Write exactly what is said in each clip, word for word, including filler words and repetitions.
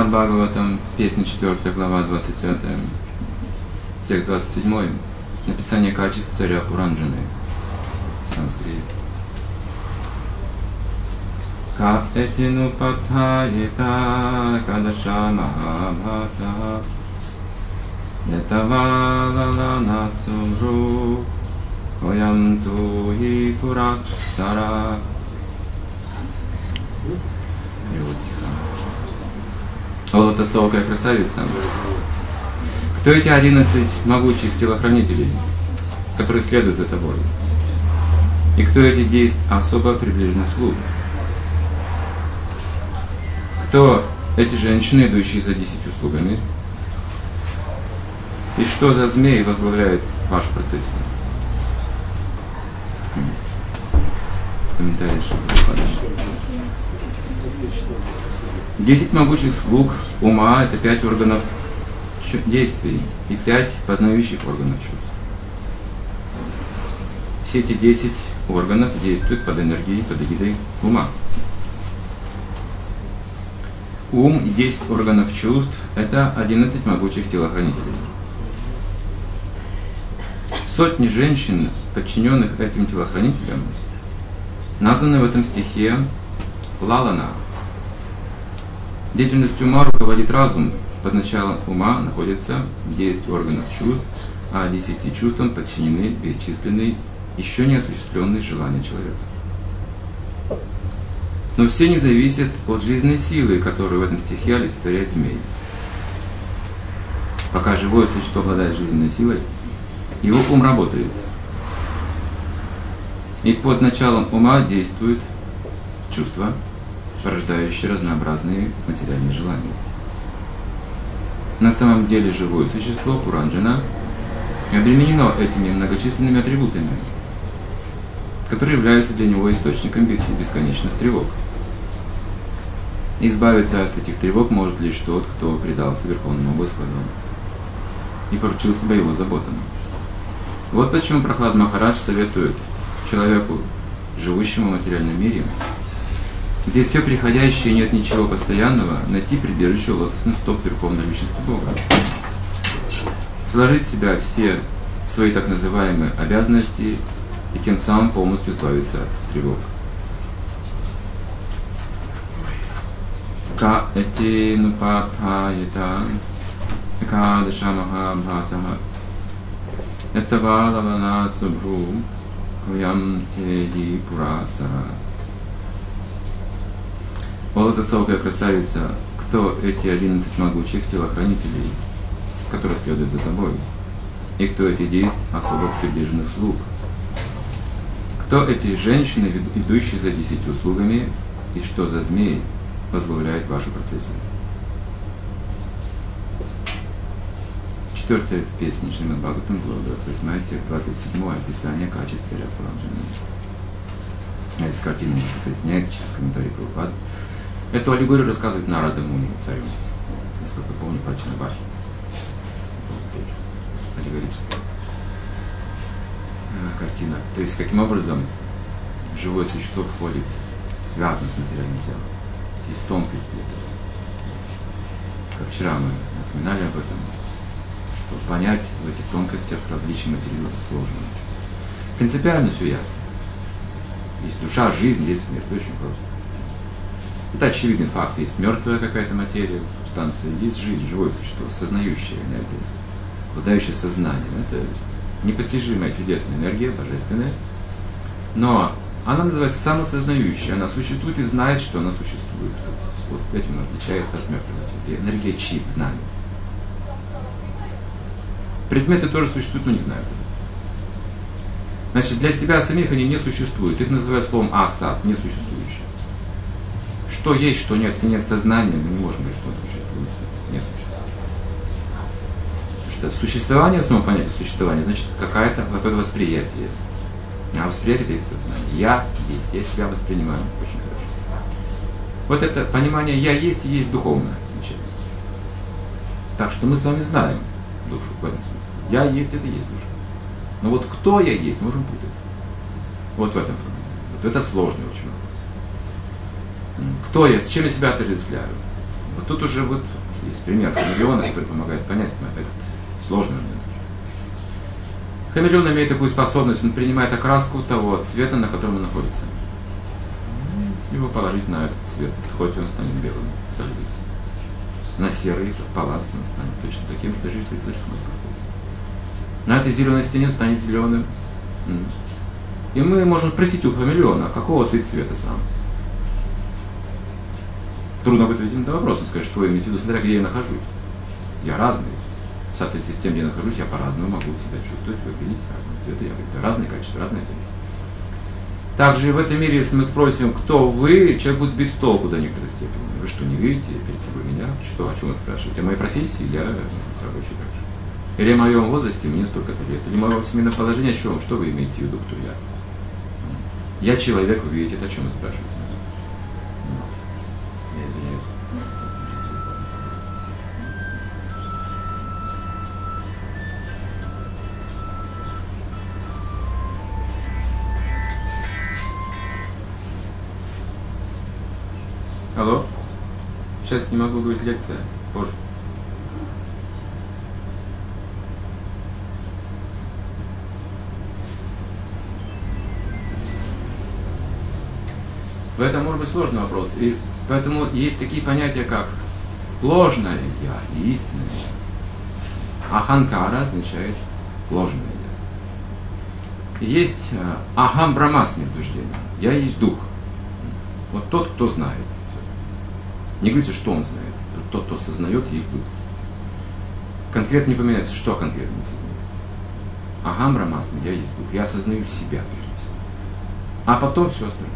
Шримад Бхагаватам, песня четвёртая, глава двадцать пятая, текст двадцать седьмой, описание качеств царя Пуранджаны, санскрит. Ка этину патхаета кадаша махабхата ятавалалана сумру коямту хи пураксара. Перевод стиха. О, лотосовая красавица, кто эти одиннадцать могучих телохранителей, которые следуют за тобой? И кто эти десять особо приближенных слуг? Кто эти женщины, идущие за десятью слугами? И что за змей возглавляет вашу процессию? Комментарий Шри. Десять могучих слуг ума – это пять органов действий и пять познающих органов чувств. Все эти десять органов действуют под энергией, под эгидой ума. Ум и десять органов чувств – это одиннадцать могучих телохранителей. Сотни женщин, подчиненных этим телохранителям, названы в этом стихе лалана. Деятельностью ума руководит разум. Под началом ума находится десять органов чувств, а десяти чувствам подчинены бесчисленные, еще не осуществленные желания человека. Но все они зависят от жизненной силы, которую в этом стихе олицетворяет змей. Пока живое существо обладает жизненной силой, его ум работает. И под началом ума действуют чувства, порождающие разнообразные материальные желания. На самом деле живое существо, Пуранджана, обременено этими многочисленными атрибутами, которые являются для него источником бесконечных тревог. Избавиться от этих тревог может лишь тот, кто предался Верховному Господу и поручил себя его заботам. Вот почему Прохлад Махарадж советует человеку, живущему в материальном мире, где все приходящее и нет ничего постоянного, найти прибежище у лотосных стоп Верховной Личности Бога. Сложить в себя все свои так называемые обязанности и тем самым полностью избавиться от тревог. Ка эти нупатхаята экадаша махабхатаха этавалавана субру куям теги пурасара. О, лотосовая красавица, кто эти одиннадцать могучих телохранителей, которые следуют за тобой? И кто эти десять особо приближенных слуг? Кто эти женщины, идущие за десятью слугами, и что за змей возглавляет вашу процессию? Четвертая песня Шримад Бхагаватам, глава двадцать восьмая, текст двадцать седьмой, описание качеств царя Пуранджаны. Эта картина немножко поясняет через комментарий Прабхупады. Эту аллегорию рассказывает Нарада Муни, царю, насколько я помню, про Чинабахи. Аллегорическая картина. То есть, каким образом живое существо входит, связано с материальным телом. Есть тонкости этого. Как вчера мы напоминали об этом, что понять в этих тонкостях различия материала сложно. Принципиально все ясно. Есть душа, жизнь, есть смерть. Очень просто. Это очевидный факт. Есть мертвая какая-то материя, субстанция, есть жизнь, живое существо, сознающая энергия, обладающая сознанием. Это непостижимая, чудесная энергия, божественная. Но она называется самосознающая. Она существует и знает, что она существует. Вот этим она отличается от мертвой материи. Энергия чит, знания. Предметы тоже существуют, но не знают. Значит, для себя самих они не существуют. Их называют словом асад, несуществующие. Что есть, что нет, если нет сознания, мы не можем говорить, что он существует. Не существует. Потому что существование, само понятие существования, значит какое-то какое-то восприятие. А восприятие это есть сознание. Я есть, я себя воспринимаю очень хорошо. Вот это понимание «я есть» и есть духовное значение. Так что мы с вами знаем душу в этом смысле. Я есть, это и есть душа. Но вот кто я есть, можем путать. Вот в этом проблема. Вот это сложный очень вопрос. Кто я, с чем я себя отождествляю? Вот тут уже вот есть пример хамелеона, который помогает понять этот сложный момент. Хамелеон имеет такую способность, он принимает окраску того цвета, на котором он находится. С него положить на этот цвет, хоть он станет белым, сольется. На серый, палац, он станет точно таким же, даже если это даже смотрит. На этой зеленой стене станет зеленым. И мы можем спросить у хамелеона, какого ты цвета сам? Трудно ответить на этот вопрос, он скажет, что вы имеете в виду, смотря где я нахожусь. Я разный. В соответствии с тем, где я нахожусь, я по-разному могу себя чувствовать, выглядеть, разные цвета, я говорю, разные качества, разные оттенки. Также в этом мире, если мы спросим, кто вы, человек будет сбить с толку до некоторой степени. Вы что, не видите перед собой меня? Что, о чем вы спрашиваете? О моей профессии? Я мужик рабочий также. Или о моем возрасте, мне столько-то лет. Или о моем семейном положении, о чем? Что вы имеете в виду, кто я? Я человек, вы видите, это о чем вы спрашиваете? Я извиняюсь. Алло? Сейчас не могу говорить, лекция. Позже. В этом может быть сложный вопрос. И поэтому есть такие понятия, как ложное я и истинное я. Аханкара означает ложное я. Есть ахам брамасми утверждение. Я есть дух. Вот тот, кто знает. Не говорите, что он знает. Тот, кто сознает, есть дух. Конкретно не поменяется, что конкретно не сознает. Ахам брамасми, я есть дух. Я осознаю себя прежде всего. А потом все остальное.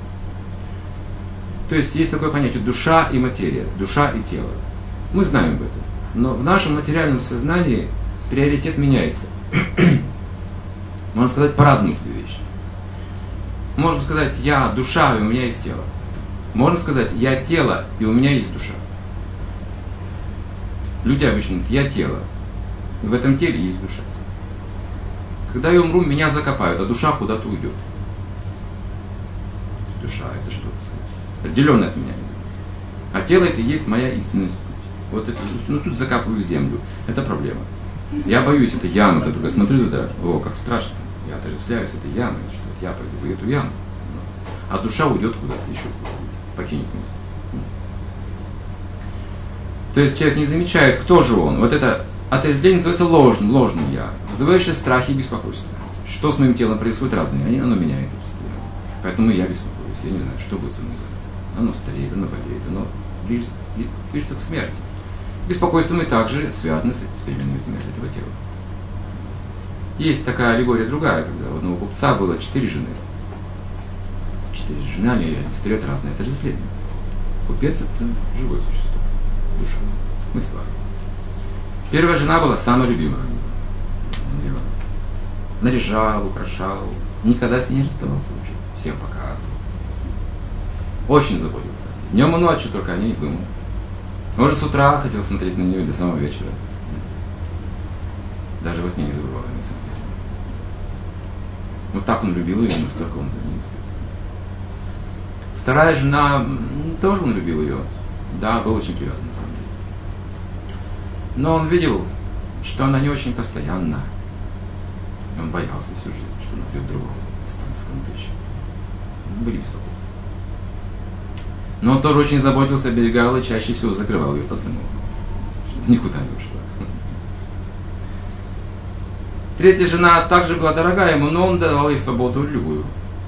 То есть есть такое понятие душа и материя, душа и тело. Мы знаем об этом. Но в нашем материальном сознании приоритет меняется. Можно сказать по-разному эти вещи. Можно сказать, я душа, и у меня есть тело. Можно сказать, я тело, и у меня есть душа. Люди обычно говорят, я тело, и в этом теле есть душа. Когда я умру, меня закопают, а душа куда-то уйдет. Душа это что-то отделенное от меня. А тело это и есть моя истинная суть. Вот это, ну тут закапываю в землю. Это проблема. Я боюсь этой ямы, которую я смотрю туда. О, как страшно. Я отождествляюсь этой ямой, что я пойду в эту яму. А душа уйдет куда-то еще куда-то, покинет меня. То есть человек не замечает, кто же он. Вот это отождествление называется ложным, ложным я, вызывающее страхи и беспокойство. Что с моим телом происходит разное, оно меняется постоянно. Поэтому я беспокоюсь, я не знаю, что будет со мной завтра. Оно стареет, оно болеет, оно ближется, ближется к смерти. Беспокойство мы также связаны с переменной смертью этого тела. Есть такая аллегория другая, когда у одного купца было четыре жены. Четыре жены, они олицетворяют разные отождествления. Купец это живое существо, душа, мысла. Первая жена была самая любимая. Он ее наряжал, украшал, никогда с ней не расставался вообще, всем показывал. Очень заботился. Днем и ночью только о ней думал. Может, с утра хотел смотреть на нее до самого вечера. Даже во сне не забывал о ней смотреть. Вот так он любил ее, настолько он за ней следил. Вторая жена, тоже он любил ее. Да, был очень привязан на самом деле. Но он видел, что она не очень постоянна. И он боялся всю жизнь, что найдет другого, останется кому-то еще. Были беспокойства. Но он тоже очень заботился, оберегал и чаще всего закрывал ее под замок, чтобы никуда не ушла. Третья жена также была дорога ему, но он давал ей свободу любую.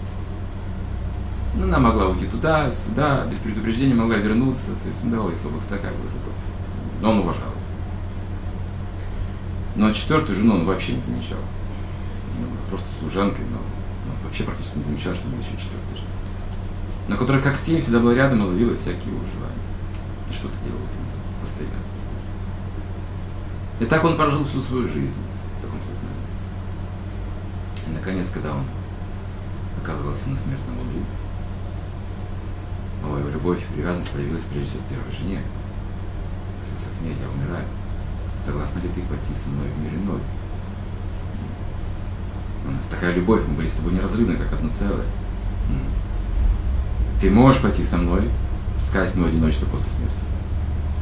Она могла уйти туда, сюда, без предупреждения могла вернуться, то есть он давал ей свободу, такая была любовь. Но он уважал ее. Но четвертую жену он вообще не замечал. Просто служанкой, но он вообще практически не замечал, что у него еще четвертая жена. На которой как тень всегда была рядом и ловила всякие его желания. И что-то делала постоянно, постоянно. И так он прожил всю свою жизнь в таком сознании. И наконец, когда он оказывался на смертном лугу, его любовь и привязанность проявилась прежде всего к первой жене. С ней я умираю. Согласна ли ты пойти со мной в мир иной? У нас такая любовь, мы были с тобой неразрывны, как одно целое. Ты можешь пойти со мной, сказать мое одиночество после смерти.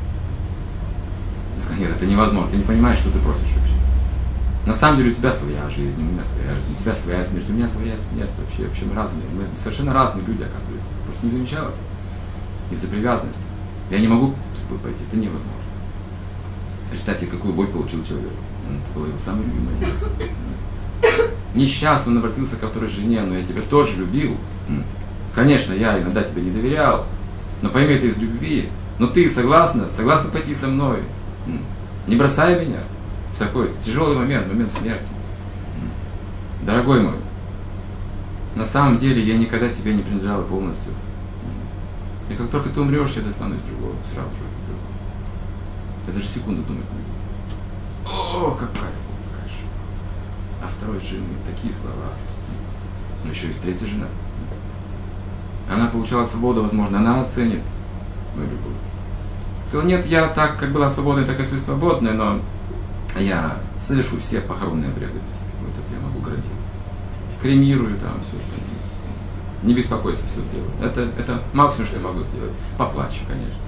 Я сказал, нет, это невозможно, ты не понимаешь, что ты просишь вообще. На самом деле у тебя своя жизнь, у меня своя жизнь, у тебя своя смерть, у меня своя смерть. Вообще, вообще мы разные, мы совершенно разные люди, оказывается. Ты просто не замечал это. Из-за привязанности. Я не могу с тобой пойти, это невозможно. Представьте, какую боль получил человек. Это была его самая любимая боль. Несчастно он обратился ко второй жене, но я тебя тоже любил. Конечно, я иногда тебе не доверял, но пойми это из любви. Но ты согласна, согласна пойти со мной. Не бросай меня в такой тяжелый момент, момент смерти. Дорогой мой, на самом деле я никогда тебе не принадлежала полностью. И как только ты умрешь, я достанусь другого, сразу же. Я даже секунду думать не буду. О, какая боль, какая же. А второй жены такие слова. Но еще есть третья жена. Она получала свободу, возможно, она оценит мою любовь. Сказала, нет, я так, как была свободной, так и свою свободной, но я совершу все похоронные обряды. Вот это я могу гарантировать. Кремирую там все это. Не беспокойся, все сделаю. Это, это максимум, что я могу сделать. Поплачу, конечно.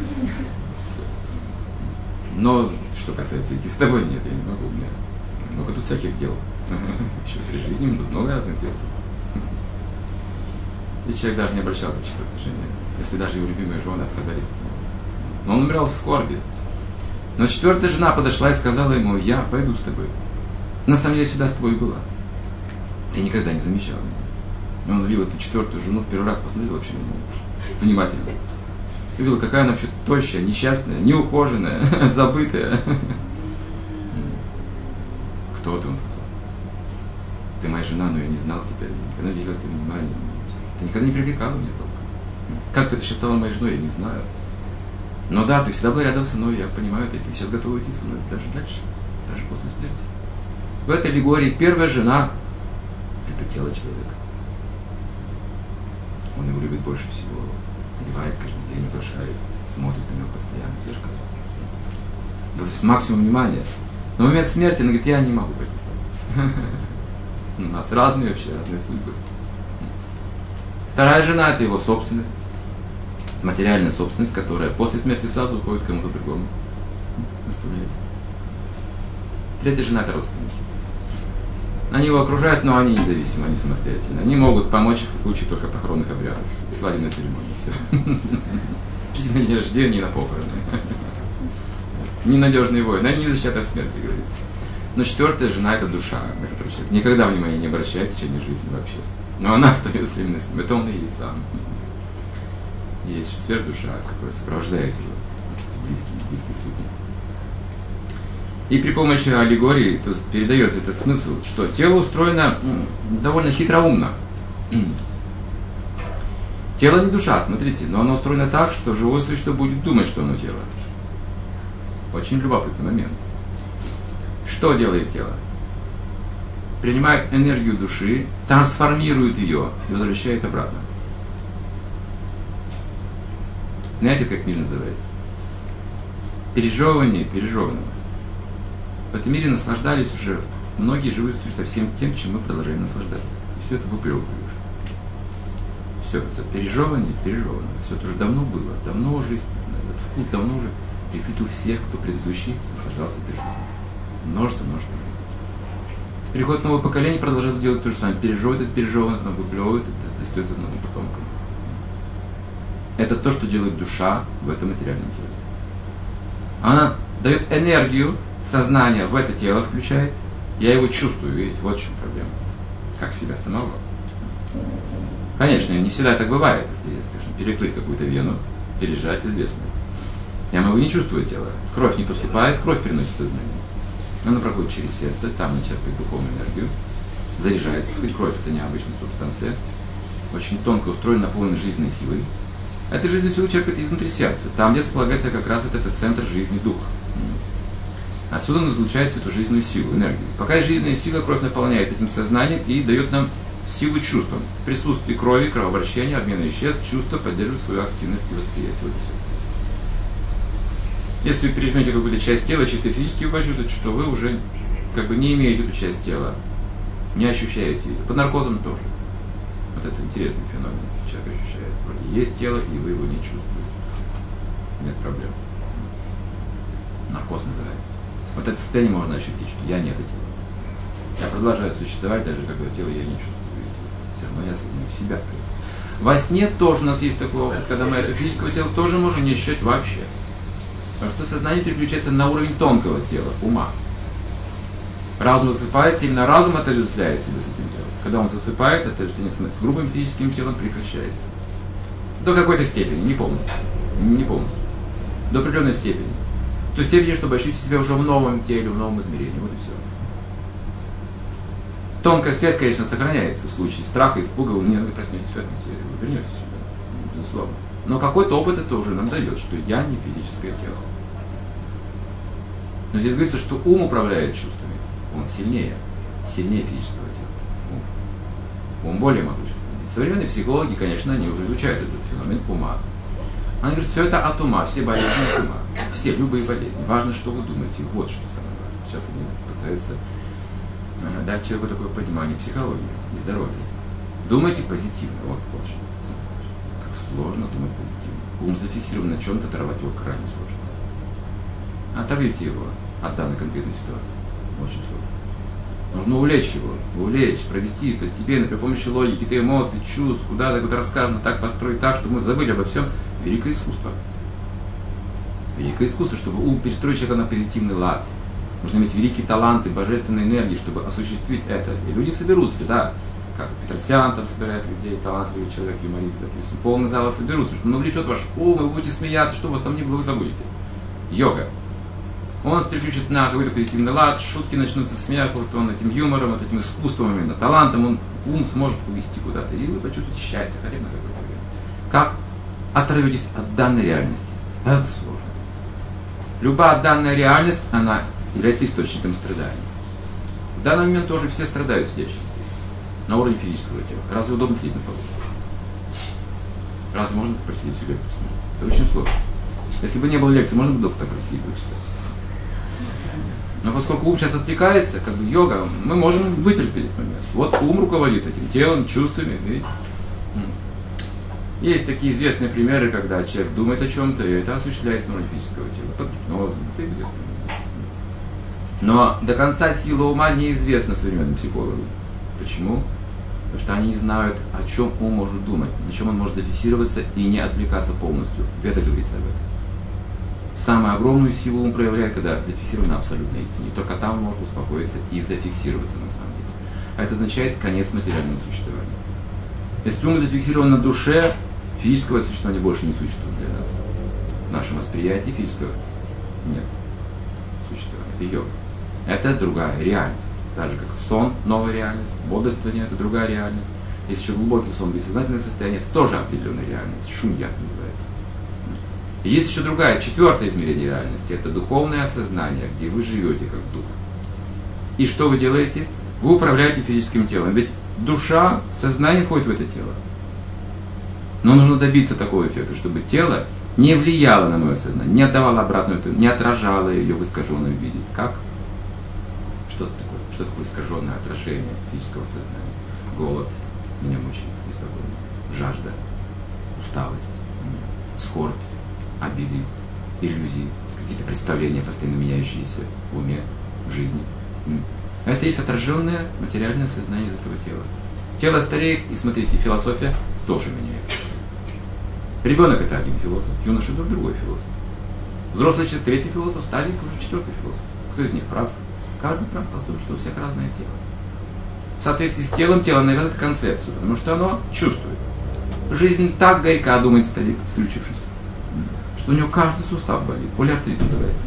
Но что касается идти с тобой, нет, я не могу. У меня много тут всяких дел. Еще при жизни тут много разных дел. И человек даже не обращался к четвертой жене, если даже его любимые жены отказались от него. Но он умирал в скорби. Но четвертая жена подошла и сказала ему, я пойду с тобой. На самом деле я всегда с тобой была. Ты никогда не замечал меня. И он увидел эту четвертую жену, в первый раз посмотрел вообще на нее внимательно. И увидел, какая она вообще тощая, несчастная, неухоженная, забытая. Кто ты, он сказал. Ты моя жена, но я не знал тебя, я никогда не видел тебе внимания. Ты никогда не привлекала меня толком. Как ты еще стала моей женой, я не знаю. Но да, ты всегда была рядом со мной, я понимаю это, и ты сейчас готова уйти со мной даже дальше, даже после смерти. В этой аллегории первая жена – это тело человека. Он его любит больше всего, одевает каждый день, украшает, смотрит на него постоянно в зеркало. То есть максимум внимания. Но в момент смерти она говорит, я не могу пойти с тобой. У нас разные вообще, разные судьбы. Вторая жена – это его собственность. Материальная собственность, которая после смерти сразу уходит к кому-то другому. Оставляет. Третья жена – это родственники. Они его окружают, но они независимы, они самостоятельны. Они могут помочь в случае только похоронных обрядов и свадебной церемонии. Все. Чуть на день рождения, на похороны. Ненадежные воины, они не защитят от смерти, говорится. Но четвертая жена – это душа, на которую человек никогда внимания не обращает в течение жизни вообще. Но она остается именно с ним. Это он и есть сам. Есть сверхдуша, которая сопровождает его, эти близкие, близкие спутники. И при помощи аллегории то есть, передается этот смысл, что тело устроено м, довольно хитроумно. Тело не душа, смотрите, но оно устроено так, что живое существо будет думать, что оно тело. Очень любопытный момент. Что делает тело? Принимает энергию души, трансформирует ее и возвращает обратно. Знаете, как мир называется? Пережевывание пережеванного. В этом мире наслаждались уже многие живые существа всем тем, чем мы продолжаем наслаждаться. И все это выплевывали уже. Все, это пережевывание пережеванного. Все это уже давно было, давно уже испытано. Этот вкус давно уже присытил всех, кто предыдущий наслаждался этой жизнью. Множество, множество жизней. Переход нового поколения продолжает делать то же самое. Пережевывает это пережеванное, потом выплевывает это, остается новым потомком. Это то, что делает душа в этом материальном теле. Она дает энергию, сознание в это тело включает. Я его чувствую, видите, вот в чем проблема. Как себя самого. Конечно, не всегда так бывает, если, скажем, перекрыть какую-то вену, пережать известно. Я могу не чувствовать тело. Кровь не поступает, кровь переносит сознание. Она проходит через сердце, там она черпает духовную энергию, заряжается. Кровь – это необычная субстанция, очень тонко устроена, наполнена жизненной силой. Эта жизненная сила черпает изнутри сердца, там, где располагается как раз вот этот центр жизни духа. Отсюда он излучает эту жизненную силу, энергию. Пока есть жизненная сила, кровь наполняется этим сознанием и дает нам силу чувствам. В присутствии крови, кровообращения, обмена веществ, чувства поддерживают свою активность и восприятие. Вот и все. Если вы пережмете какую-то часть тела, чисто физически вы почувствуете, что вы уже как бы не имеете эту часть тела, не ощущаете ее. Под наркозом тоже. Вот это интересный феномен. Человек ощущает. Вроде есть тело, и вы его не чувствуете. Нет проблем. Наркоз называется. Вот это состояние можно ощутить, что я не это тело. Я продолжаю существовать, даже когда тело я не чувствую. Все равно я соединю себя. Во сне тоже у нас есть такой опыт, когда мы этого физического тела тоже можем не ощущать вообще. Потому что сознание переключается на уровень тонкого тела, ума. Разум засыпает, именно разум отождествляет себя с этим телом. Когда он засыпает, отождествление с грубым физическим телом прекращается. До какой-то степени, не полностью. Не полностью. До определенной степени. То есть степени, чтобы ощутить себя уже в новом теле, в новом измерении. Вот и все. Тонкая связь, конечно, сохраняется в случае страха, испуга. Вы не проснетесь в этом теле, вы вернетесь сюда, безусловно. Но какой-то опыт это уже нам дает, что я не физическое тело. Но здесь говорится, что ум управляет чувствами. Он сильнее, сильнее физического тела. Ум, ум более могущественный. Современные психологи, конечно, они уже изучают этот феномен ума. Они говорят, все это от ума, все болезни от ума. Все, любые болезни. Важно, что вы думаете. Вот что самое важное. Сейчас они пытаются дать человеку такое понимание психологии и здоровья. Думайте позитивно. Вот, вот что. Как сложно думать позитивно. Ум зафиксирован на чем-то, оторвать его крайне сложно. Оторвите его от данной конкретной ситуации. Очень сложно. Нужно увлечь его, увлечь, провести постепенно при помощи логики, какие-то эмоции, чувств, куда-то куда рассказано, так построить так, чтобы мы забыли обо всем. Великое искусство. Великое искусство, чтобы ум перестроить человека на позитивный лад. Нужно иметь великие таланты, божественные энергии, чтобы осуществить это. И люди соберутся, да. Как Петросян там собирает людей, талантливый человек, юморист, допустим. Полный зала соберутся, что он увлечет ваш ум, и вы будете смеяться, что у вас там ни было, вы забудете. Йога. Он переключит на какой-то позитивный лад, шутки начнутся, смех, вот он этим юмором, вот этим искусством, именно талантом, он ум сможет увести куда-то, и вы почувствуете счастье, хотя бы на какое-то время. Как оторветесь от данной реальности? Это сложно. Любая данная реальность, она является источником страданий. В данный момент тоже все страдают сидящие на уровне физического тела. Разве удобно сидеть на полу? Разве можно так просидеть всю лекцию? Это очень сложно. Если бы не было лекции, можно было бы так просидеть два часа. Но поскольку ум сейчас отвлекается, как бы йога, мы можем вытерпеть этот момент. Вот ум руководит этим телом, чувствами. Видите? Есть такие известные примеры, когда человек думает о чем-то, и это осуществляется на уровне физического тела. Под гипнозом, это известно. Но до конца сила ума неизвестна современным психологам. Почему? Потому что они не знают, о чем ум может думать, на чем он может зафиксироваться и не отвлекаться полностью. Веда говорится об этом. Самую огромную силу ум проявляет, когда зафиксирован на абсолютной истине. Только там он может успокоиться и зафиксироваться на самом деле. А это означает конец материального существования. Если ум зафиксирован на душе, физического существования больше не существует для нас. В нашем восприятии физического нет существования. Это йога. Это другая реальность. Так же как сон, новая реальность, бодрствование – это другая реальность. Есть еще глубокий сон, бессознательное состояние – это тоже определенная реальность. Шунья называется. И есть еще другая, четвертое измерение реальности. Это духовное осознание, где вы живете как дух. И что вы делаете? Вы управляете физическим телом. Ведь душа, сознание входит в это тело. Но нужно добиться такого эффекта, чтобы тело не влияло на мое сознание, не отдавало обратную, не отражало ее в искаженном виде. Как? Что это такое? Что такое искаженное отражение физического сознания? Голод меня мучает, беспокоит. Жажда, усталость, скорбь, обиды, иллюзии, какие-то представления, постоянно меняющиеся в уме, в жизни. Это есть отраженное материальное сознание из этого тела. Тело стареет, и смотрите, философия тоже меняется. Ребенок это один философ, юноша это другой философ. Взрослый человек третий философ, старик уже четвертый философ. Кто из них прав? Каждый прав, потому что у всех разное тело. В соответствии с телом, тело навязывает концепцию, потому что оно чувствует. Жизнь так горька, думает старик, исключившись, что у него каждый сустав болит. Полиартрит называется.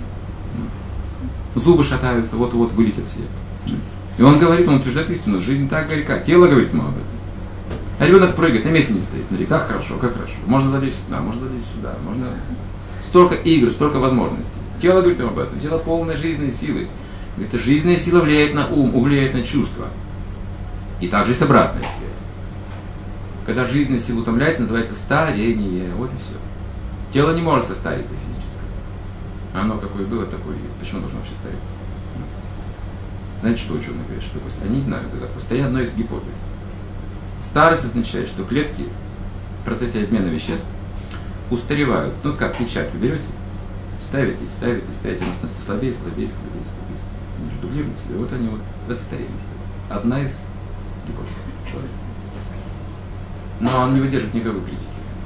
Зубы шатаются, вот-вот вылетят все. И он говорит, он утверждает истину, жизнь так горька. Тело говорит ему об этом. А ребенок прыгает, на месте не стоит. Смотри, как хорошо, как хорошо. Можно залезть сюда, можно залезть сюда. Можно... Столько игр, столько возможностей. Тело говорит ему об этом. Тело полное жизненной силы. Эта жизненная сила влияет на ум, влияет на чувства. И также есть обратная связь. Когда жизненная сила утомляется, называется старение. Вот и все. Тело не может состариться физически. Оно какое было, такое есть. Почему должно вообще стариться? Знаете, что ученые говорят? Что такое? Они не знают, это постоянно одна из гипотез. Старость означает, что клетки в процессе обмена веществ устаревают. Ну, вот как печать вы берете, ставите, и ставите, и ставите, он становится слабее, слабее, слабее, слабее. Они же дублируют себя. Вот они вот это старение. Одна из гипотез. Но он не выдержит никакой критики.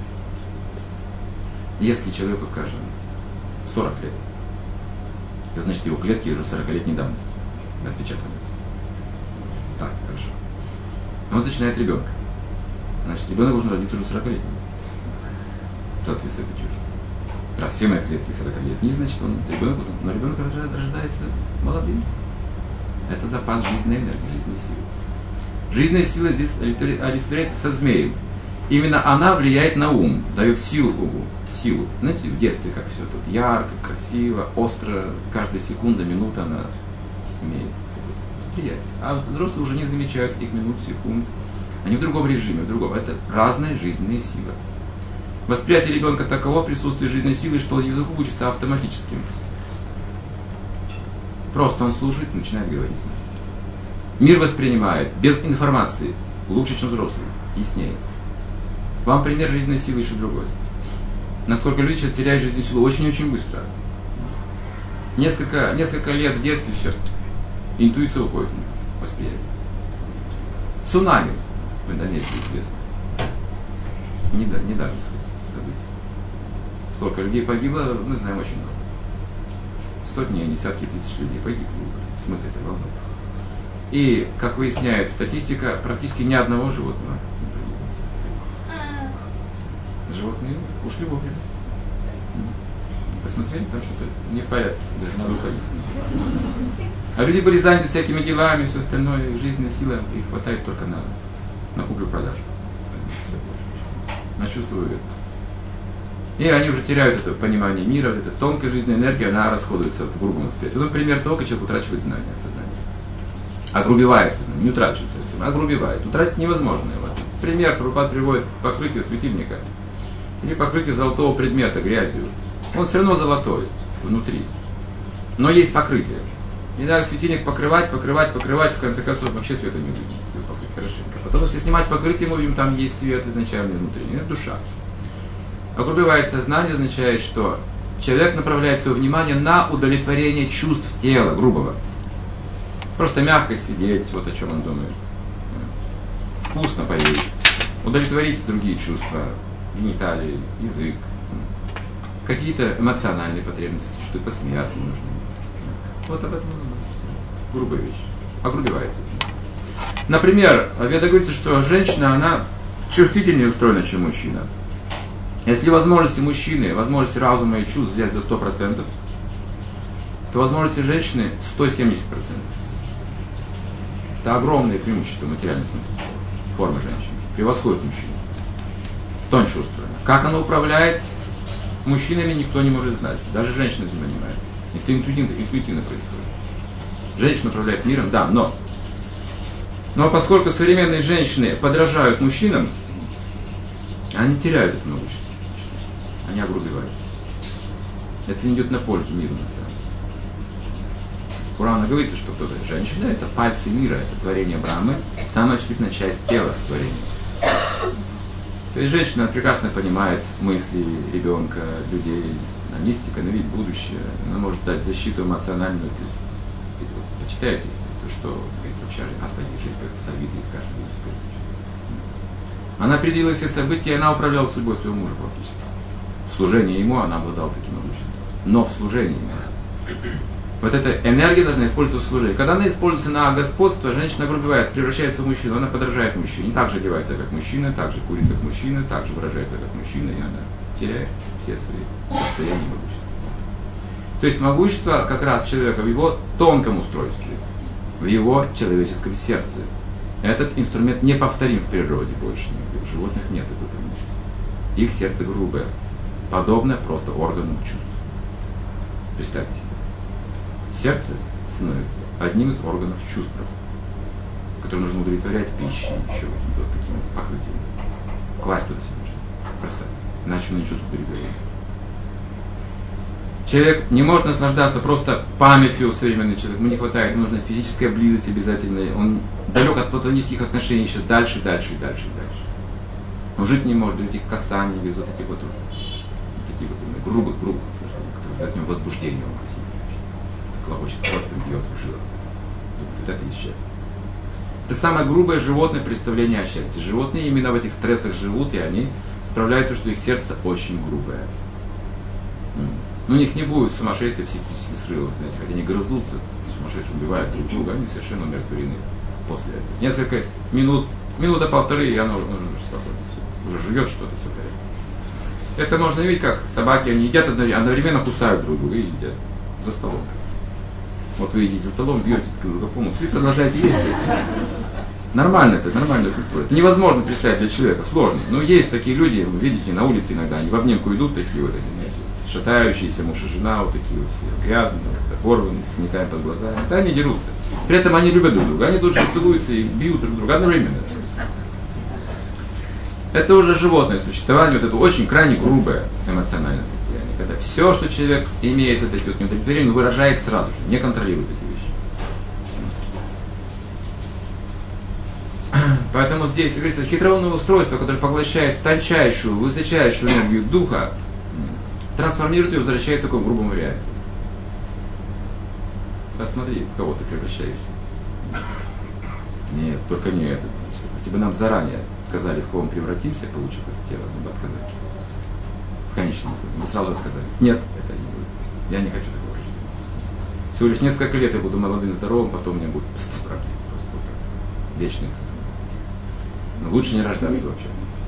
Если человеку, скажем, сорок лет, то значит его клетки уже сорокалетней давности отпечатаны. Так, хорошо. Он начинает ребенка. Значит, ребенок должен родиться уже сорокалетним. Кто ответственный чужой? Раз все мои клетки сорокалетние, значит, он ребенок должен. Но ребенок рождается молодым. Это запас жизненной энергии, жизненной силы. Жизненная сила здесь олицетворяется со змеем. Именно она влияет на ум, дает силу уму, силу. Знаете, в детстве как все тут ярко, красиво, остро, каждая секунда, минута она имеет восприятие. А взрослые уже не замечают этих минут, секунд. Они в другом режиме, в другом. Это разная жизненная сила. Восприятие ребенка таково, присутствие жизненной силы, что языку учится автоматическим. Просто он слушает, начинает говорить. Мир воспринимает без информации лучше, чем взрослый, яснее. Вам пример жизненной силы еще другой. Насколько люди сейчас теряют жизненную силу очень-очень быстро. Несколько, несколько лет в детстве все. Интуиция уходит, восприятие. Цунами в Индонезии известно. Недавно, недавно, кстати, событие. Сколько людей погибло, мы знаем очень много. Сотни, десятки тысяч людей погибли, смыты этой волной. И, как выясняет статистика, практически ни одного животного не погибло. Животные ушли вовремя. Посмотрели, там что-то не в порядке, даже надо уходить. А люди были заняты всякими делами, все остальное, жизненная сила, их хватает только на, на куплю-продажу. На чувство выгоды. И они уже теряют это понимание мира, вот эта тонкая жизненная энергия, она расходуется в грубом восприятии. Вот, например, того, как человек утрачивает знания, сознание. Огрубевает сознание, не утрачивает совсем, огрубевает. Утратить невозможно его. Пример Прабхупад приводит покрытие светильника или покрытие золотого предмета грязью. Он все равно золотой внутри. Но есть покрытие. И надо светильник покрывать, покрывать, покрывать, в конце концов вообще света не увидим, если покрыть хорошенько. Потом, если снимать покрытие, мы увидим, там есть свет изначально внутренний, это душа. Огрубевает сознание означает, что человек направляет свое внимание на удовлетворение чувств тела, грубого. Просто мягко сидеть, вот о чем он думает. Вкусно поесть, удовлетворить другие чувства, гениталии, язык, какие-то эмоциональные потребности, что и посмеяться нужно. Вот об этом грубая вещь. Огрубевается. Например, в Ведах говорится, что женщина, она чувствительнее устроена, чем мужчина. Если возможности мужчины, возможности разума и чувств взять за сто процентов, то возможности женщины сто семьдесят процентов. Это огромное преимущество в материальном смысле. Форма женщины превосходит мужчину. Тоньше устроена. Как она управляет мужчинами, никто не может знать. Даже женщина это не понимает. Это интуитивно, интуитивно происходит. Женщина управляет миром, да, но но поскольку современные женщины подражают мужчинам, они теряют это могущество. Они огрубевают. Это не идет на пользу миру, на самом деле. В Пуране говорится, что кто-то женщина, это пальцы мира, это творение Брахмы, самая чувствительная часть тела творения. То есть женщина прекрасно понимает мысли ребенка, людей, она мистика, она видит будущее, она может дать защиту эмоциональную. То есть, почитайте, то, что, как говорится, вообще Господи, жизнь как совит, скажем, она предвидела все события, она управляла судьбой своего мужа практически. В служении ему она обладала таким могуществом. Но в служении ему. Вот эта энергия должна использоваться в служении. Когда она используется на господство, женщина огрубевает, превращается в мужчину, она подражает мужчине. Так же одевается, как мужчина, так же курит, как мужчина, так же выражается, как мужчина, и она теряет все свои состояния могущества. То есть могущество как раз человека в его тонком устройстве, в его человеческом сердце. Этот инструмент неповторим в природе больше нигде. У животных нет этого преимущества. Их сердце грубое, подобное просто органам чувств. Представьте себе. Сердце становится одним из органов чувств просто, который нужно удовлетворять пищей, еще каким-то вот таким вот покрытием. Класть туда себе что-то, бросать. Иначе он не чувствует удовлетворения. Человек не может наслаждаться просто памятью, современный человек, ему не хватает, ему нужна физическая близость обязательная, он далек от платонических отношений еще дальше, дальше и дальше и дальше. Он жить не может без этих касаний, без вот этих вот таких вот именно грубых, грубых наслаждений, которые вызывают в нем возбуждение ума сильное. Клокочет кровь, там бьет в жилах. Вот это и счастье. Это самое грубое животное представление о счастье. Животные именно в этих стрессах живут, и они справляются, что их сердце очень грубое. Но у них не будет сумасшествия, психических срывов, знаете, хотя они грызутся, сумасшедшие убивают друг друга, они совершенно умиротворены после этого. Несколько минут, минута полторы, и оно уже спокойно, все, уже жует что-то, все в порядке. Это можно видеть, как собаки, они едят одновременно, кусают друг друга и едят за столом. Вот вы едите за столом, бьете друг друга по носу и продолжаете есть. Нормально это, нормальная культура. Это невозможно представить для человека, сложно. Но есть такие люди, вы видите, на улице иногда, они в обнимку идут, такие вот, знаете, шатающиеся, муж и жена, вот такие вот все грязные, вот, оборванные, с синяками под глазами. Да, они дерутся. При этом они любят друг друга, они тут же целуются и бьют друг друга одновременно. Это уже животное существование, вот это очень крайне грубое эмоциональное состояние, когда все, что человек имеет, это вот неудовлетворение, выражает сразу же, не контролирует эти вещи. Поэтому здесь говорится, хитроумное устройство, которое поглощает тончайшую, высочайшую энергию духа, трансформирует и возвращает в таком грубом варианте. Посмотри, в кого ты превращаешься. Нет, только не это. Если бы нам заранее сказали, в кого мы превратимся, получив это тело, мы бы отказались. В конечном итоге. Мы сразу отказались. Нет, это не будет. Я не хочу такого жизни. Всего лишь несколько лет я буду молодым, здоровым, потом у меня будут проблемы. Просто вечные. Но лучше не рождаться вообще.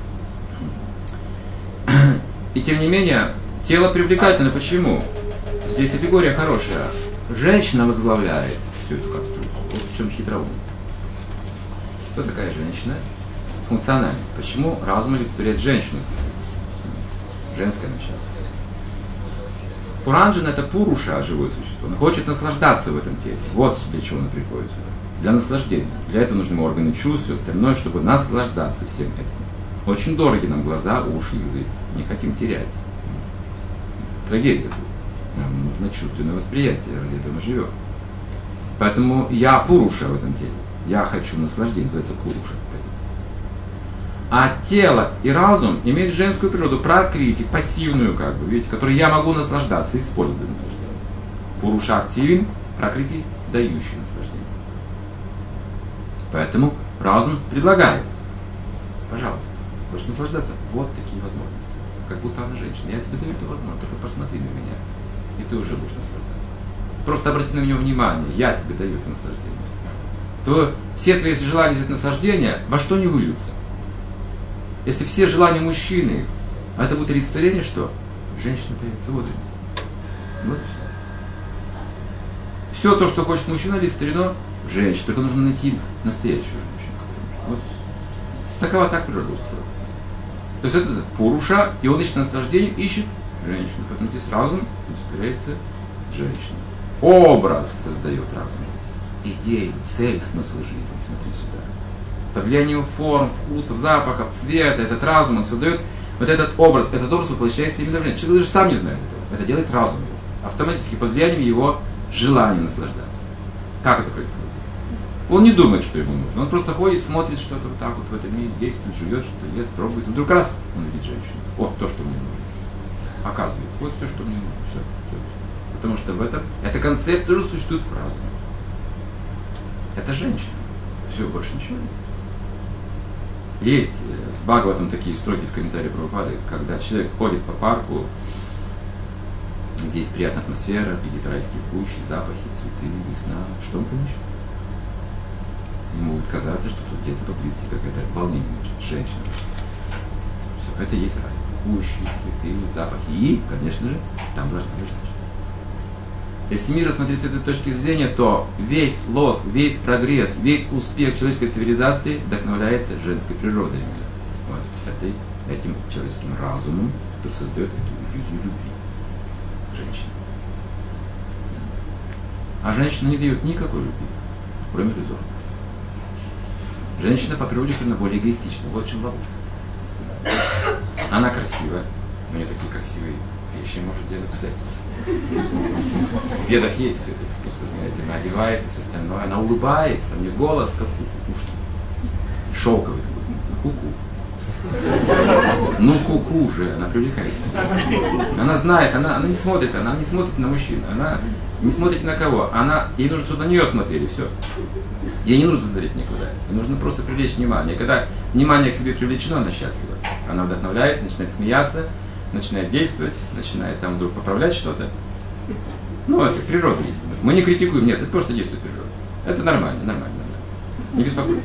И тем не менее, тело привлекательно. Почему? Здесь аллегория хорошая. Женщина возглавляет всю эту конструкцию. Вот в чем хитроумие. Кто такая женщина? Функционально. Почему разум олицетворяет женщину здесь? Женское начало. Пуранджана — это пуруша, живое существо. Он хочет наслаждаться в этом теле. Вот для чего он приходит сюда. Для наслаждения. Для этого нужны органы чувств, все остальное, чтобы наслаждаться всем этим. Очень дороги нам глаза, уши, язык. Не хотим терять. Трагедия будет. Нам нужно чувственное восприятие, ради этого мы живем. Поэтому я пуруша в этом теле. Я хочу наслаждения, называется пуруша. А тело и разум имеют женскую природу, пракрити, пассивную, как бы, видите, которой я могу наслаждаться, использовать для наслаждения. Пуруша активен, пракрити дающий наслаждение. Поэтому разум предлагает, пожалуйста, хочешь наслаждаться? Вот такие возможности. Как будто она женщина. Я тебе даю эту возможность, только посмотри на меня, и ты уже будешь наслаждаться. Просто обрати на меня внимание, я тебе даю это наслаждение. То все твои желания взять наслаждения во что не выльются. Если все желания мужчины, а это будет олицетворение, что женщина появится, вот и вот все. Все то, что хочет мужчина, олицетворено в женщине. Только нужно найти настоящую женщину. Вот. Такова так природа устроена. То есть это пуруша, и он ищет наслаждение, ищет женщину. Поэтому здесь разум олицетворяется женщина. Образ создает разум здесь. Идею, цель, смысл жизни. Смотри сюда. Под влиянием форм, вкусов, запахов, цвета, этот разум, он создает вот этот образ. Этот образ воплощает именно в женщину. Человек даже сам не знает этого. Это делает разум. Автоматически под влиянием его желания наслаждаться. Как это происходит? Он не думает, что ему нужно. Он просто ходит, смотрит что-то вот так вот в этом мире, действует, жует, что-то ест, пробует. Вдруг раз он видит женщину. Вот то, что мне нужно. Оказывается, вот все, что мне нужно. Все, все, все. Потому что в этом, эта концепция уже существует в разуме. Это женщина. Все, больше ничего нет. Есть в Бхагаватам такие строки в комментарии Прабхупады, когда человек ходит по парку, где есть приятная атмосфера, видит райские кущи, запахи, цветы, весна. Что он там ищет? Ему будет казаться, что тут где-то поблизости какое-то волнение может, женщина. Все, это и есть рай. Кущи, цветы, запахи. И, конечно же, там должна быть женщина. Если мир рассмотреть с этой точки зрения, то весь лоск, весь прогресс, весь успех человеческой цивилизации вдохновляется женской природой. Вот, этой, этим человеческим разумом, который создает эту иллюзию любви. Женщина. А женщина не дает никакой любви, кроме иллюзорной. Женщина по природе именно более эгоистична. Вот в чем ловушка. Она красивая, у нее такие красивые вещи может делать секс. В ведах есть все это искусство, знаете, она одевается, все остальное, она улыбается, у нее голос как у кукушки. Шелковый такой, знаете, ку-ку. Ну, куку же, она привлекается. Она знает, она, она не смотрит, она не смотрит на мужчин, она не смотрит на кого. Она, ей нужно, чтобы на нее смотрели, все. Ей не нужно смотреть никуда. Ей нужно просто привлечь внимание. Когда внимание к себе привлечено, она счастлива. Она вдохновляется, начинает смеяться, начинает действовать, начинает там вдруг поправлять что-то. Ну, это природа есть. Мы не критикуем, нет, это просто действует природа. Это нормально, нормально, нормально. Не беспокойся.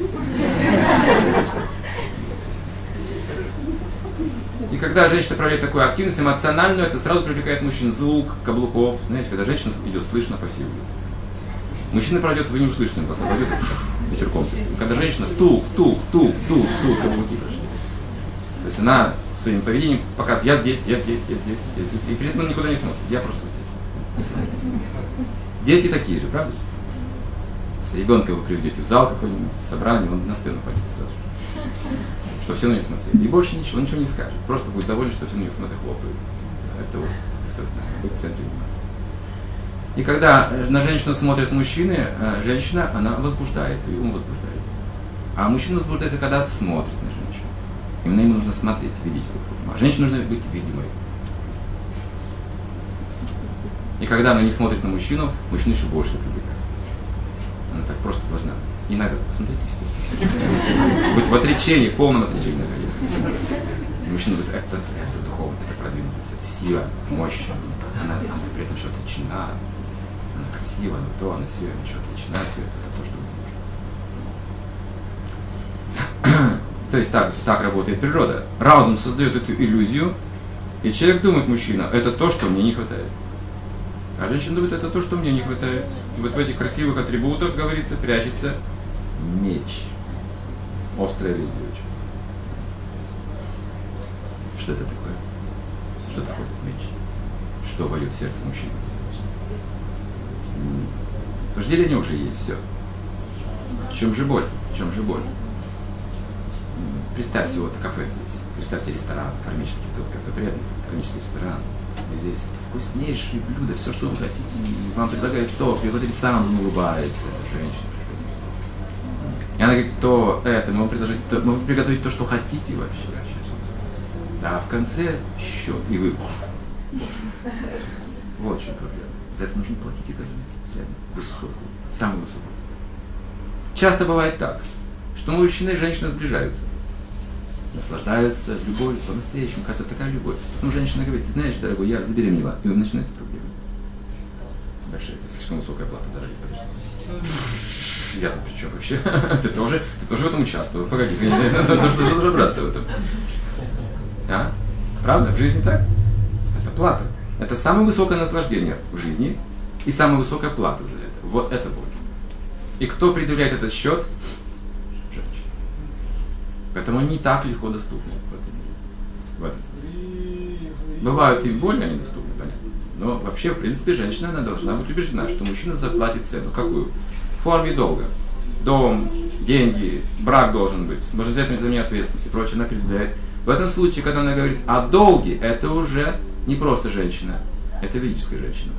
И когда женщина проявляет такую активность эмоциональную, это сразу привлекает мужчин. Звук каблуков. Знаете, когда женщина идет, слышно по всей улице. Мужчина пройдет, вы не услышите на глаза, пройдет ветерком. Когда женщина тук, тук, тук, тук, тук, каблуки прошли. То есть она своим поведением показывает, я здесь, я здесь, я здесь, я здесь. И при этом он никуда не смотрит, я просто здесь. Дети такие же, правда? Если ребенка вы приведете в зал какой-нибудь, собрание, он на сцену пойдет сразу же. Что все на него смотрели. И больше ничего, он ничего не скажет. Просто будет доволен, что все на него смотрят, хлопают. Это вот, естественно, быть в центре внимания. И когда на женщину смотрят мужчины, женщина, она возбуждается, и ум возбуждается. А мужчина возбуждается, когда смотрит на женщину. Именно ему нужно смотреть, видеть эту форму. А женщине нужно быть видимой. И когда она не смотрит на мужчину, мужчина еще больше привлекает. Она так просто должна иногда посмотреть и все. Быть в отречении, в полном отречении находиться. И мужчина говорит, это, это духовно, это продвинутость, это сила, мощь. Она, она при этом еще отличена. Она красива, она то, она все, она еще отличена, все это, это то, что мне нужно. То есть так, так работает природа. Разум создает эту иллюзию, и человек думает, мужчина, это то, что мне не хватает. А женщина думает, это то, что мне не хватает. И вот в этих красивых атрибутах, говорится, прячется меч. Острое лезвие очень. Что это такое? Что такое этот меч? Что воет в сердце мужчины? Вожделение уже есть, все. В чем же боль? В чем же боль? Представьте, вот кафе здесь, представьте ресторан, кармический, это вот кафе преданный, кармический ресторан. И здесь вкуснейшие блюда, все, что вы хотите. Вам предлагают то, приходит сам, он улыбается, это женщина. И она говорит, то это, мы вам предложить, то, мы вам приготовить то, что хотите вообще. А в конце счет, и вы. Вот в чем проблема. За это нужно платить, оказывается, цену высокую, самую высокую цену. Часто бывает так, что мужчина и женщина сближаются, наслаждаются любовью по-настоящему, кажется, такая любовь. Потом женщина говорит, ты знаешь, дорогой, я забеременела, и начинаются проблемы. Большая, это слишком высокая плата, дорогие, подожди. Я тут при чем вообще? Ты тоже, ты тоже в этом участвовал, погоди, нужно разобраться в этом. А? Правда? В жизни так? Это плата. Это самое высокое наслаждение в жизни и самая высокая плата за это. Вот это боль. И кто предъявляет этот счет? Женщина. Поэтому они не так легко доступны в этом мире. В этом смысле. Бывают и более они доступны, понятно. Но вообще, в принципе, женщина она должна быть убеждена, что мужчина заплатит цену. Какую? В форме долга. Дом, деньги, брак должен быть. Можно взять за меня ответственность и прочее, она предъявляет. В этом случае, когда она говорит о долге, это уже не просто женщина, это ведическая женщина.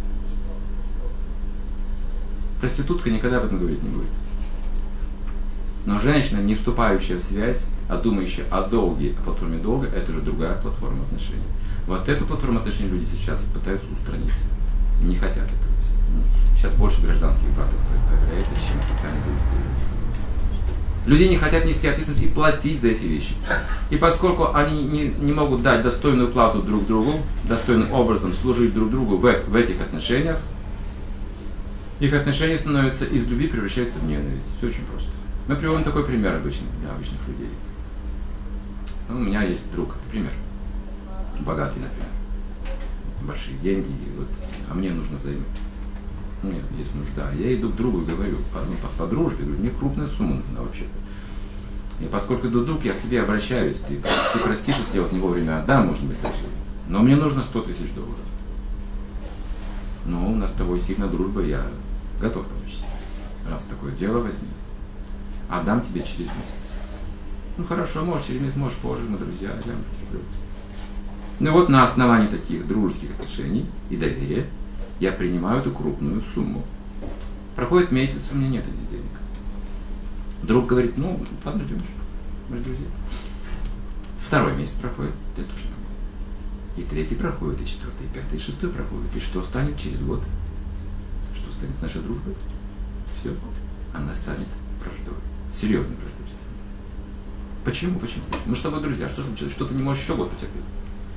Проститутка никогда об этом говорить не будет. Но женщина, не вступающая в связь, а думающая о долге, о платформе долга, это уже другая платформа отношений. Вот эту платформу отношений люди сейчас пытаются устранить. Не хотят этого. Сейчас больше гражданских браков появляется, чем официально зарегистрированных. Люди не хотят нести ответственность и платить за эти вещи. И поскольку они не, не могут дать достойную плату друг другу, достойным образом служить друг другу в, в этих отношениях, их отношения становятся из любви превращаются в ненависть. Все очень просто. Мы приводим такой пример обычных, для обычных людей. Ну, у меня есть друг, пример. Богатый, например. Большие деньги, и вот, а мне нужно взаймы. Нет, есть нужда. Я иду к другу и говорю, по, ну, по, по дружбе, говорю, мне крупная сумма нужна вообще-то. И поскольку иду друг, я к тебе обращаюсь, ты, ты простишь, если я вот не вовремя отдам, может быть, даже. Но мне нужно сто тысяч долларов. Ну, у нас с тобой сильная дружба, я готов помочь. Раз такое дело возьми. Отдам тебе через месяц. Ну хорошо, можешь через месяц, можешь позже, мы друзья, я потерплю. Ну вот на основании таких дружеских отношений и доверия я принимаю эту крупную сумму. Проходит месяц, у меня нет этих денег. Друг говорит, ну, подождем, мы же друзья. Второй месяц проходит, ты тоже нормально. И третий проходит, и четвертый, и пятый, и шестой проходит. И что станет через год? Что станет нашей дружбой? Все. Она станет враждой. Серьезной враждой. Почему? Почему? Мы с тобой друзья. Что случилось? Что ты не можешь еще год потерпеть?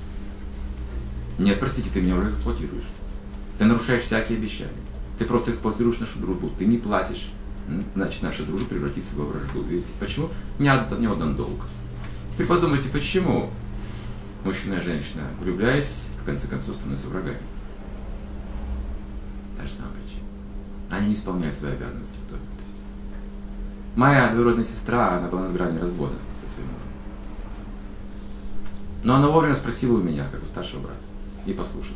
Нет, простите, ты меня уже эксплуатируешь. Ты нарушаешь всякие обещания. Ты просто эксплуатируешь нашу дружбу. Ты не платишь. Значит, наша дружба превратится во вражду. Видите? Почему? Не отдан, не отдан долг. Теперь подумайте, почему мужчина и женщина, влюбляясь, в конце концов становятся врагами? Та же самая причина. Они не исполняют свои обязанности в доме. Моя двоюродная сестра, она была на грани развода со своим мужем. Но она вовремя спросила у меня, как у старшего брата, и послушалась.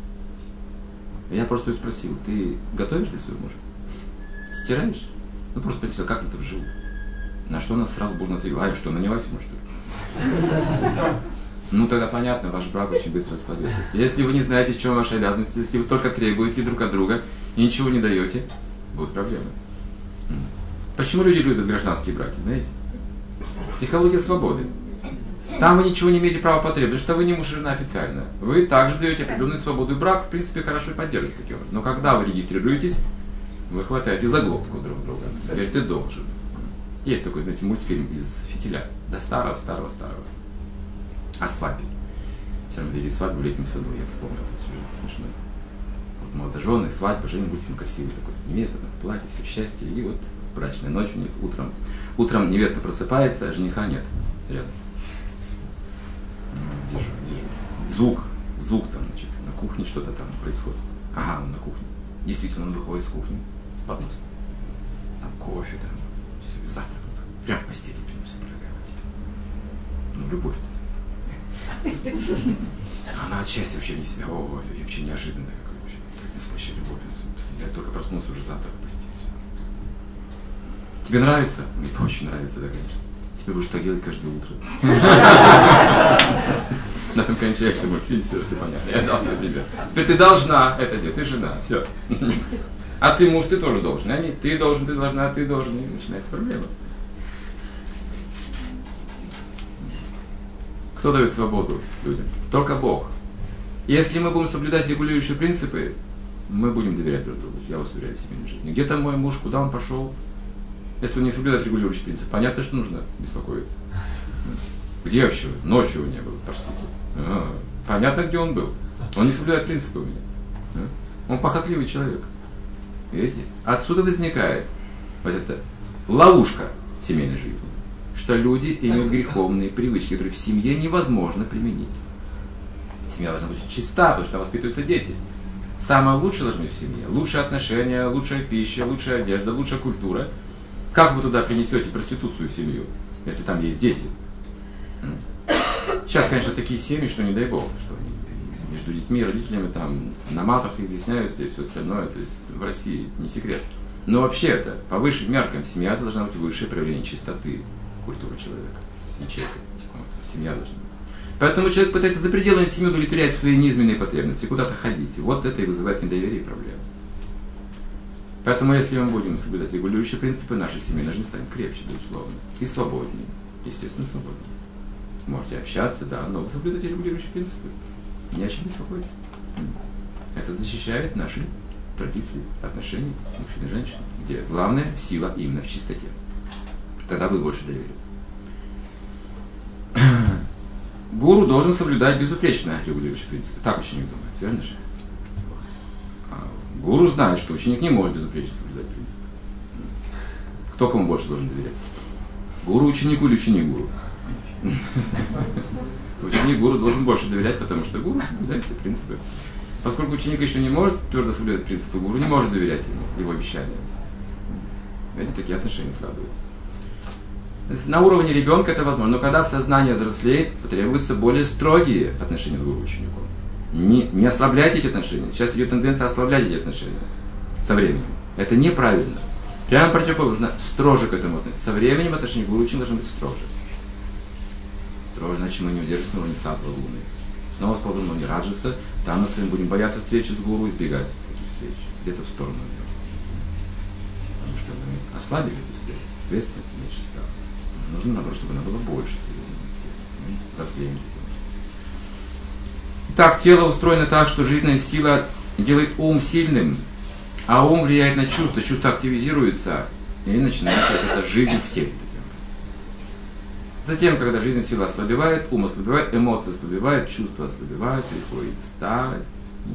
Я просто ее спросил: ты готовишь для своего мужа? Стираешь? Ну просто поинтересовал, как это живут. На что она сразу бурно ответила: а что, нанялась ему, что ли? Ну тогда понятно, ваш брак очень быстро распадется. Если вы не знаете, в чем ваши обязанности, если вы только требуете друг от друга и ничего не даете, будут проблемы. Почему люди любят гражданские браки, знаете? Психология свободы. Там вы ничего не имеете права потребовать, потому что вы не муж и жена официально. Вы также даете определенную свободу, и брак, в принципе, хорошо поддерживает таким. Но когда вы регистрируетесь, вы хватаете за глотку друг друга. Теперь ты должен. Есть такой, знаете, мультфильм из «Фитиля». До старого-старого-старого. О свадьбе. Вчера мы видели свадьбу в летнем саду, я вспомнил этот сюжет смешной. Вот молодожены, свадьба, Женя мультфильм красивый такой, невеста в платье, все счастье, и вот брачная ночь у них утром. Утром невеста просыпается, а жениха нет рядом. Держу, держу. Звук, звук там, значит, на кухне что-то там происходит. Ага, он на кухне. Действительно, он выходит с кухни, с подносом. Там кофе, там, все, завтрак. Прям в постели приносит, дорогая, тебе. Ну, любовь. Она отчасти вообще не себя. О, это вообще неожиданно. Какая вообще настоящая любовь. Я только проснулся, уже завтрак в постели. Тебе нравится? Мне очень нравится, да, конечно. Тебе будешь так делать каждое утро. На этом кончается мультфильм, все, все понятно. Я дал тебе пример. Теперь ты должна это делать, ты жена, все. А ты муж, ты тоже должен. Они, ты должен, ты должна, ты должен. И начинается проблема. Кто дает свободу людям? Только Бог. Если мы будем соблюдать регулирующие принципы, мы будем доверять друг другу. Я вас уверяю в семейной жизни. Где там мой муж, куда он пошел? Если он не соблюдает регулирующий принцип, понятно, что нужно беспокоиться. Где вообще? Ночью его не было, простите. А, понятно, где он был. Он не соблюдает принципы у меня. Он похотливый человек. Видите? Отсюда возникает вот эта ловушка семейной жизни. Что люди имеют греховные привычки, которые в семье невозможно применить. Семья должна быть чиста, потому что воспитываются дети. Самое лучшее должно быть в семье. Лучшие отношения, лучшая пища, лучшая одежда, лучшая культура. Как вы туда принесете проституцию в семью, если там есть дети? Сейчас, конечно, такие семьи, что не дай бог, что они между детьми и родителями там на матах изъясняются и все остальное. То есть в России не секрет. Но вообще-то, по высшим меркам, семья должна быть высшее проявление чистоты культуры человека, не человека. Вот, семья должна быть. Поэтому человек пытается за пределами семьи удовлетворять свои низменные потребности, куда-то ходить. Вот это и вызывает недоверие и проблемы. Поэтому, если мы будем соблюдать регулирующие принципы, наша семейная жизнь станет крепче, безусловно, и свободнее, естественно, свободнее. Можете общаться, да, но вы соблюдаете регулирующие принципы. Не о чем беспокоиться. Это защищает наши традиции отношений мужчин и женщин, где главная сила именно в чистоте. Тогда будет больше доверия. Гуру должен соблюдать безупречно регулирующие принципы. Так ученик думает, верно же? Гуру знает, что ученик не может безупречно соблюдать принципы. Кто кому больше должен доверять? Гуру ученику или ученик гуру? Ученик гуру должен больше доверять, потому что гуру соблюдает все принципы. Поскольку ученик еще не может твердо соблюдать принципы, гуру не может доверять ему, его обещаниям. Эти такие отношения складываются. На уровне ребенка это возможно, но когда сознание взрослеет, потребуются более строгие отношения с гуру учеником. Не, не ослабляйте эти отношения. Сейчас идет тенденция ослаблять эти отношения со временем. Это неправильно. Прямо противоположно, строже к этому относиться. Со временем отношения к гуру ученику должны быть строже. Строже, иначе мы не удержим снова не сатва луны. Снова сползем ноги раджаса, там мы с вами будем бояться встречи с гуру, избегать этих встреч. Где-то в сторону. Потому что мы ослабили эту связь, ответственность меньше стала. Нужно, наоборот, чтобы она была больше. взрослением. Итак, тело устроено так, что жизненная сила делает ум сильным, а ум влияет на чувства, чувства активизируются, и начинается эта жизнь в теле. Затем, когда жизненная сила ослабевает, ум ослабевает, эмоции ослабевают, чувства ослабевают, приходит старость.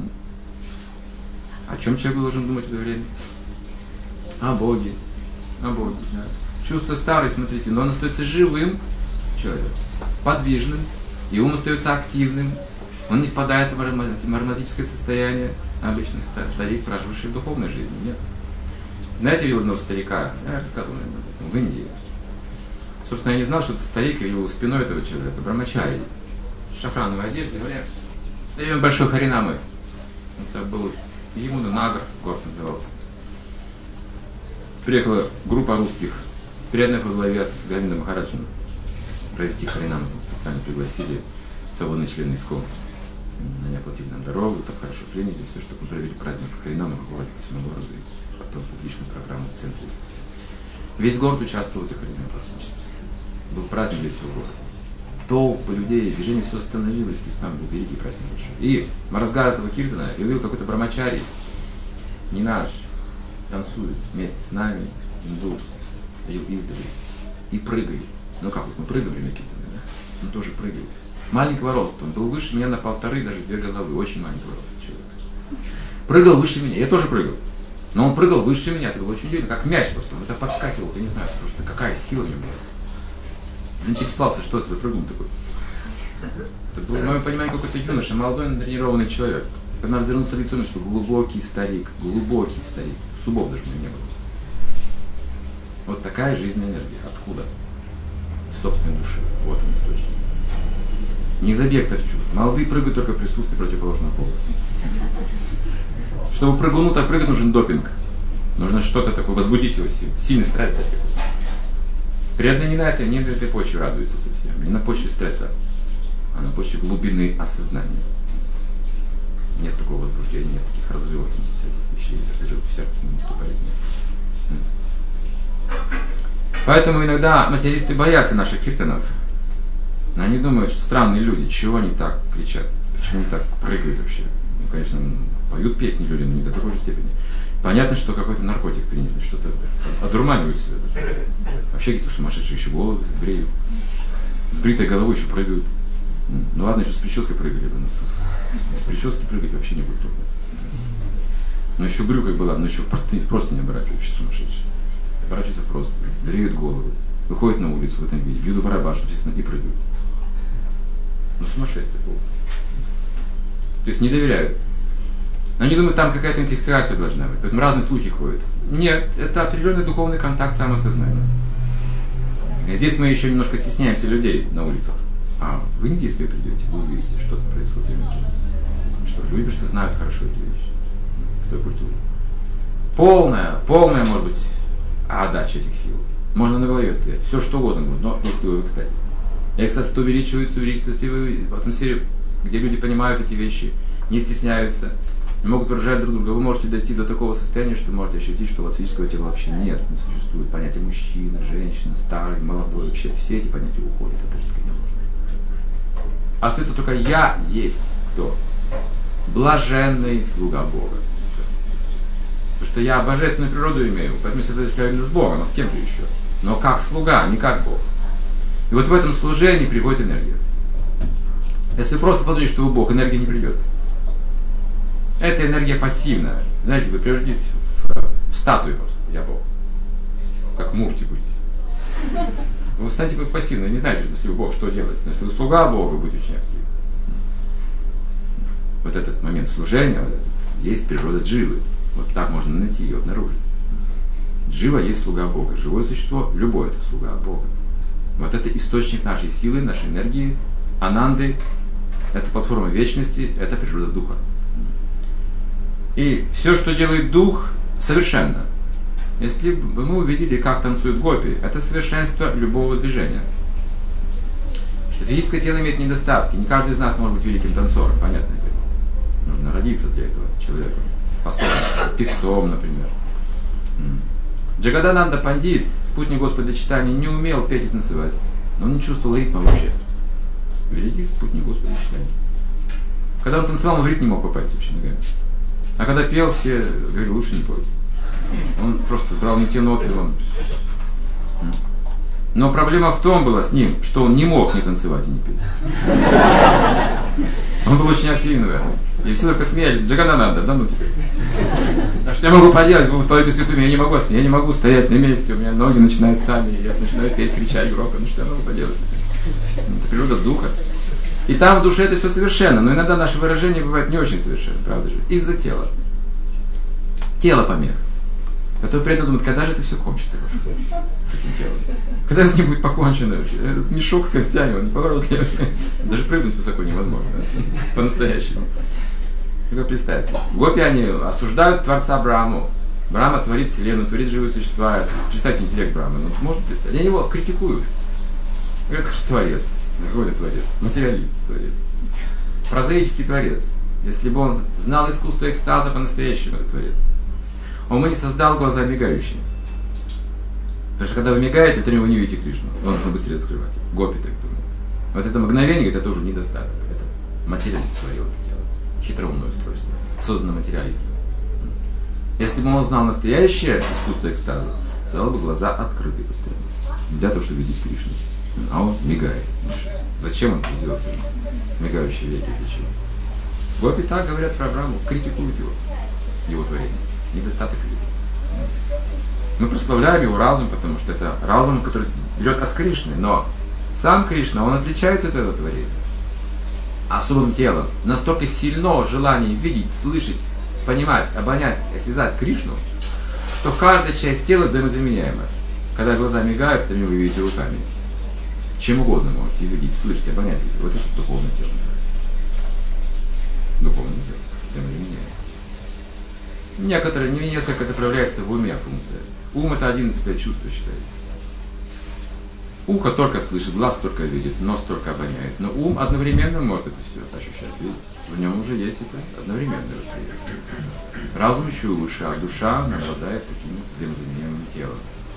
О чем человек должен думать в это время? О Боге. О Боге, да. Чувство старость, смотрите, но он остается живым человеком, подвижным, и ум остается активным. Он не впадает в маразматическое состояние, обычный старик, проживший в духовной жизни. Нет. Знаете, видел одного старика, я рассказывал об этом, в Индии. Собственно, я не знал, что это старик, я видел спиной этого человека, брамачари, в шафрановой одежде, говорят, да и он большой харинамы. Это был Ямуна Нагар, город назывался. Приехала группа русских, преданных во главе с Говиндом Махараджем, провести харинаму, специально пригласили свободные члены ИСККОН. Они оплатили нам дорогу, так хорошо приняли, все, чтобы мы провели праздник харинамы в городе, по всему городу, и потом публичную программу в центре. Весь город участвовал в этих харинамах практически. Был праздник для всего города. Толпы людей, движение все остановилось, то есть там был великий праздник большой. И в разгар этого киртана я увидел какой-то брамачари, не наш, танцует вместе с нами, индус, видел издали, и прыгает. Ну как вот, мы прыгаем во время киртана, да? Он тоже прыгает. Маленького роста, он был выше меня на полторы, даже две головы, очень маленького роста человек. Прыгал выше меня, я тоже прыгал. Но он прыгал выше меня, это было очень удивительно, как мяч просто, он это подскакивал, я не знаю, просто какая сила в нем была. Заинтересовался, что это за прыгун такой. Это был, в моем понимании, какой-то юноша, молодой, натренированный человек. Когда развернулся лицом, что глубокий старик, глубокий старик, зубов даже у него не было. Вот такая жизненная энергия. Откуда? Из собственной души. Вот он источник. Не из объектов чувств. Молодые прыгают только в присутствии противоположного пола. Чтобы прыгуну так прыгать, нужен допинг. Нужно что-то такое, возбудить его силу. Сильный страсть такой. Преданные не на этой, не на этой почве радуются совсем. Не на почве стресса, а на почве глубины осознания. Нет такого возбуждения, нет таких разрывов, всяких вещей, разрывов в сердце не наступает. Нет. Поэтому иногда материалисты боятся наших киртанов. Они думают, что странные люди, чего они так кричат, почему они так прыгают вообще. Ну, конечно, поют песни люди, но не до такой же степени. Понятно, что какой-то наркотик приняли, что-то одурманивают себя. Вообще какие-то сумасшедшие еще головы бреют. С бритой головой еще прыгают. Ну ладно, еще с прической прыгали бы. Но с прической прыгать вообще не культурно. Но еще брюкой была, но еще в простыне, просто не оборачивают, вообще сумасшедшие. Оборачиваются просто, бреют головы, выходят на улицу в этом виде, бьют барабан, естественно, и прыгают. Ну сумасшествие. То есть не доверяют. Но они думают, там какая-то интоксикация должна быть, поэтому разные слухи ходят. Нет, это определенный духовный контакт самосознания. И здесь мы еще немножко стесняемся людей на улицах. А в Индии, если вы придете, вы увидите, что там происходит в Индии. Что люди, что знают хорошо эти вещи. В той культуре. Полная, полная, может быть, отдача этих сил. Можно на голове стоять, все что угодно можно, но если вы в экстазе. И экстаз увеличивается, увеличивается, если вы в атмосфере, где люди понимают эти вещи, не стесняются, не могут выражать друг друга, вы можете дойти до такого состояния, что можете ощутить, что у вас физического тела вообще нет, не существует понятия мужчина, женщина, старый, молодой, вообще все эти понятия уходят, это рисковать не можно. Остается только я есть кто? Блаженный слуга Бога. Потому что я божественную природу имею, поэтому всегда связано с Богом, а с кем же еще? Но как слуга, не как Бог. И вот в этом служении приходит энергия. Если вы просто подумаете, что вы Бог, энергия не придет. Эта энергия пассивная. Знаете, вы превратитесь в, в статую просто. Я Бог. Как мурти будете. Вы станете как пассивно. Не знаете, если вы Бог, что делать. Но если вы слуга Бога, будете очень активны. Вот этот момент служения, вот этот, есть природа дживы. Вот так можно найти ее, обнаружить. Джива есть слуга Бога. Живое существо, любое это слуга Бога. Вот это источник нашей силы, нашей энергии, ананды. Это платформа вечности, это природа духа. И все, что делает дух, совершенно. Если бы мы увидели, как танцуют гопи, это совершенство любого движения. Что физическое тело имеет недостатки. Не каждый из нас может быть великим танцором, понятное дело. Нужно родиться для этого человека, способным, певцом, например. Джагадананда Пандит, спутник Господа читания, не умел петь и танцевать, но он не чувствовал ритма вообще. Великий спутник Господа считает. Когда он танцевал, он в ритм не мог попасть вообще ногами. А когда пел, все говорили, лучше не пой. Он просто брал не те ноты, он... Но проблема в том была с ним, что он не мог не танцевать и не петь. Он был очень активен в этом. И все только смеялись, Джаганананда, да ну теперь. А что я могу поделать, вы поете святыми, я не могу, я не могу стоять на месте, у меня ноги начинают сами, я начинаю петь, кричать громко, ну что я могу поделать? Это природа духа. И там в душе это все совершенно, но иногда наше выражение бывает не очень совершенно, правда же? Из-за тела. Тело помех. Который при этом думает, когда же это все кончится с этим телом? Когда с ним будет покончено вообще? Этот мешок с костями, он не поворотливый. Даже прыгнуть высоко невозможно. По-настоящему. Только представьте. Гопи, они осуждают Творца Браму. Брама творит вселенную, творит живые существа. Представьте интеллект Брамы. Ну, можно представить? Они его критикуют. Говорят, что творец. Какой это творец? Материалист творец. Прозаический творец. Если бы он знал искусство экстаза по-настоящему, это творец. Он не создал глаза мигающие. Потому что когда вы мигаете, то вы не видите Кришну. Его нужно быстрее раскрывать. Гопи так думают. Вот это мгновение, это тоже недостаток. Это материалист творил это тело. Хитроумное устройство. Создано материалистом. Если бы он знал настоящее искусство экстаза, стало бы глаза открыты постоянно. Для того, чтобы видеть Кришну. А он мигает. Зачем он это сделал? Мигающие веки для чего? Гопи так говорят про Браму, критикуют его. Его творение. Недостаток любви. Мы прославляем его разум, потому что это разум, который берет от Кришны, но сам Кришна, он отличается от этого творения. Особым телом настолько сильно желание видеть, слышать, понимать, обонять, осязать Кришну, что каждая часть тела взаимозаменяема. Когда глаза мигают, то вы видите руками. Чем угодно можете видеть, слышать, обонять. Вот это духовное тело называется. Духовное тело взаимозаменяемо. Некоторые, не несколько это проявляется в уме функция. Ум это одиннадцатое чувство считается. Ухо только слышит, глаз только видит, нос только обоняет. Но ум одновременно может это все ощущать, видите? В нем уже есть это одновременное восприятие. Разум еще выше, а душа обладает таким взаимозаменяемым телом.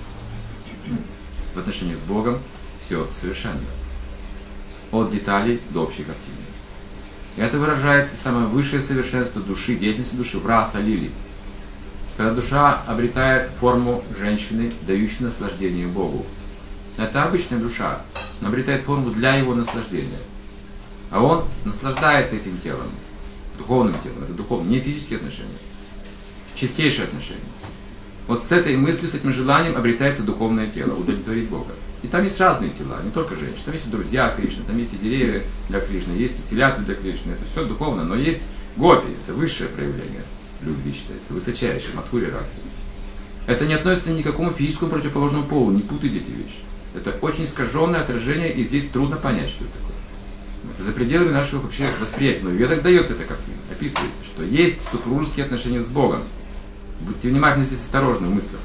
В отношении с Богом все совершенно. От деталей до общей картины. И это выражается самое высшее совершенство души, деятельности души в раса лили. Когда душа обретает форму женщины, дающей наслаждение Богу. Это обычная душа, но обретает форму для его наслаждения. А он наслаждается этим телом, духовным телом. Это духовное, не физические отношения, чистейшие отношения. Вот с этой мыслью, с этим желанием обретается духовное тело, удовлетворить Бога. И там есть разные тела, не только женщины. Там есть и друзья Кришны, там есть и деревья для Кришны, есть и телята для Кришны. Это все духовно, но есть гопи, это высшее проявление любви считается, высочайшее, мадхури расы. Это не относится ни к какому физическому противоположному полу, не путайте эти вещи. Это очень искаженное отражение, и здесь трудно понять, что это такое. Это за пределами нашего вообще восприятия. Но в ведах дается эта картина, описывается, что есть супружеские отношения с Богом. Будьте внимательны, здесь осторожны в мыслях.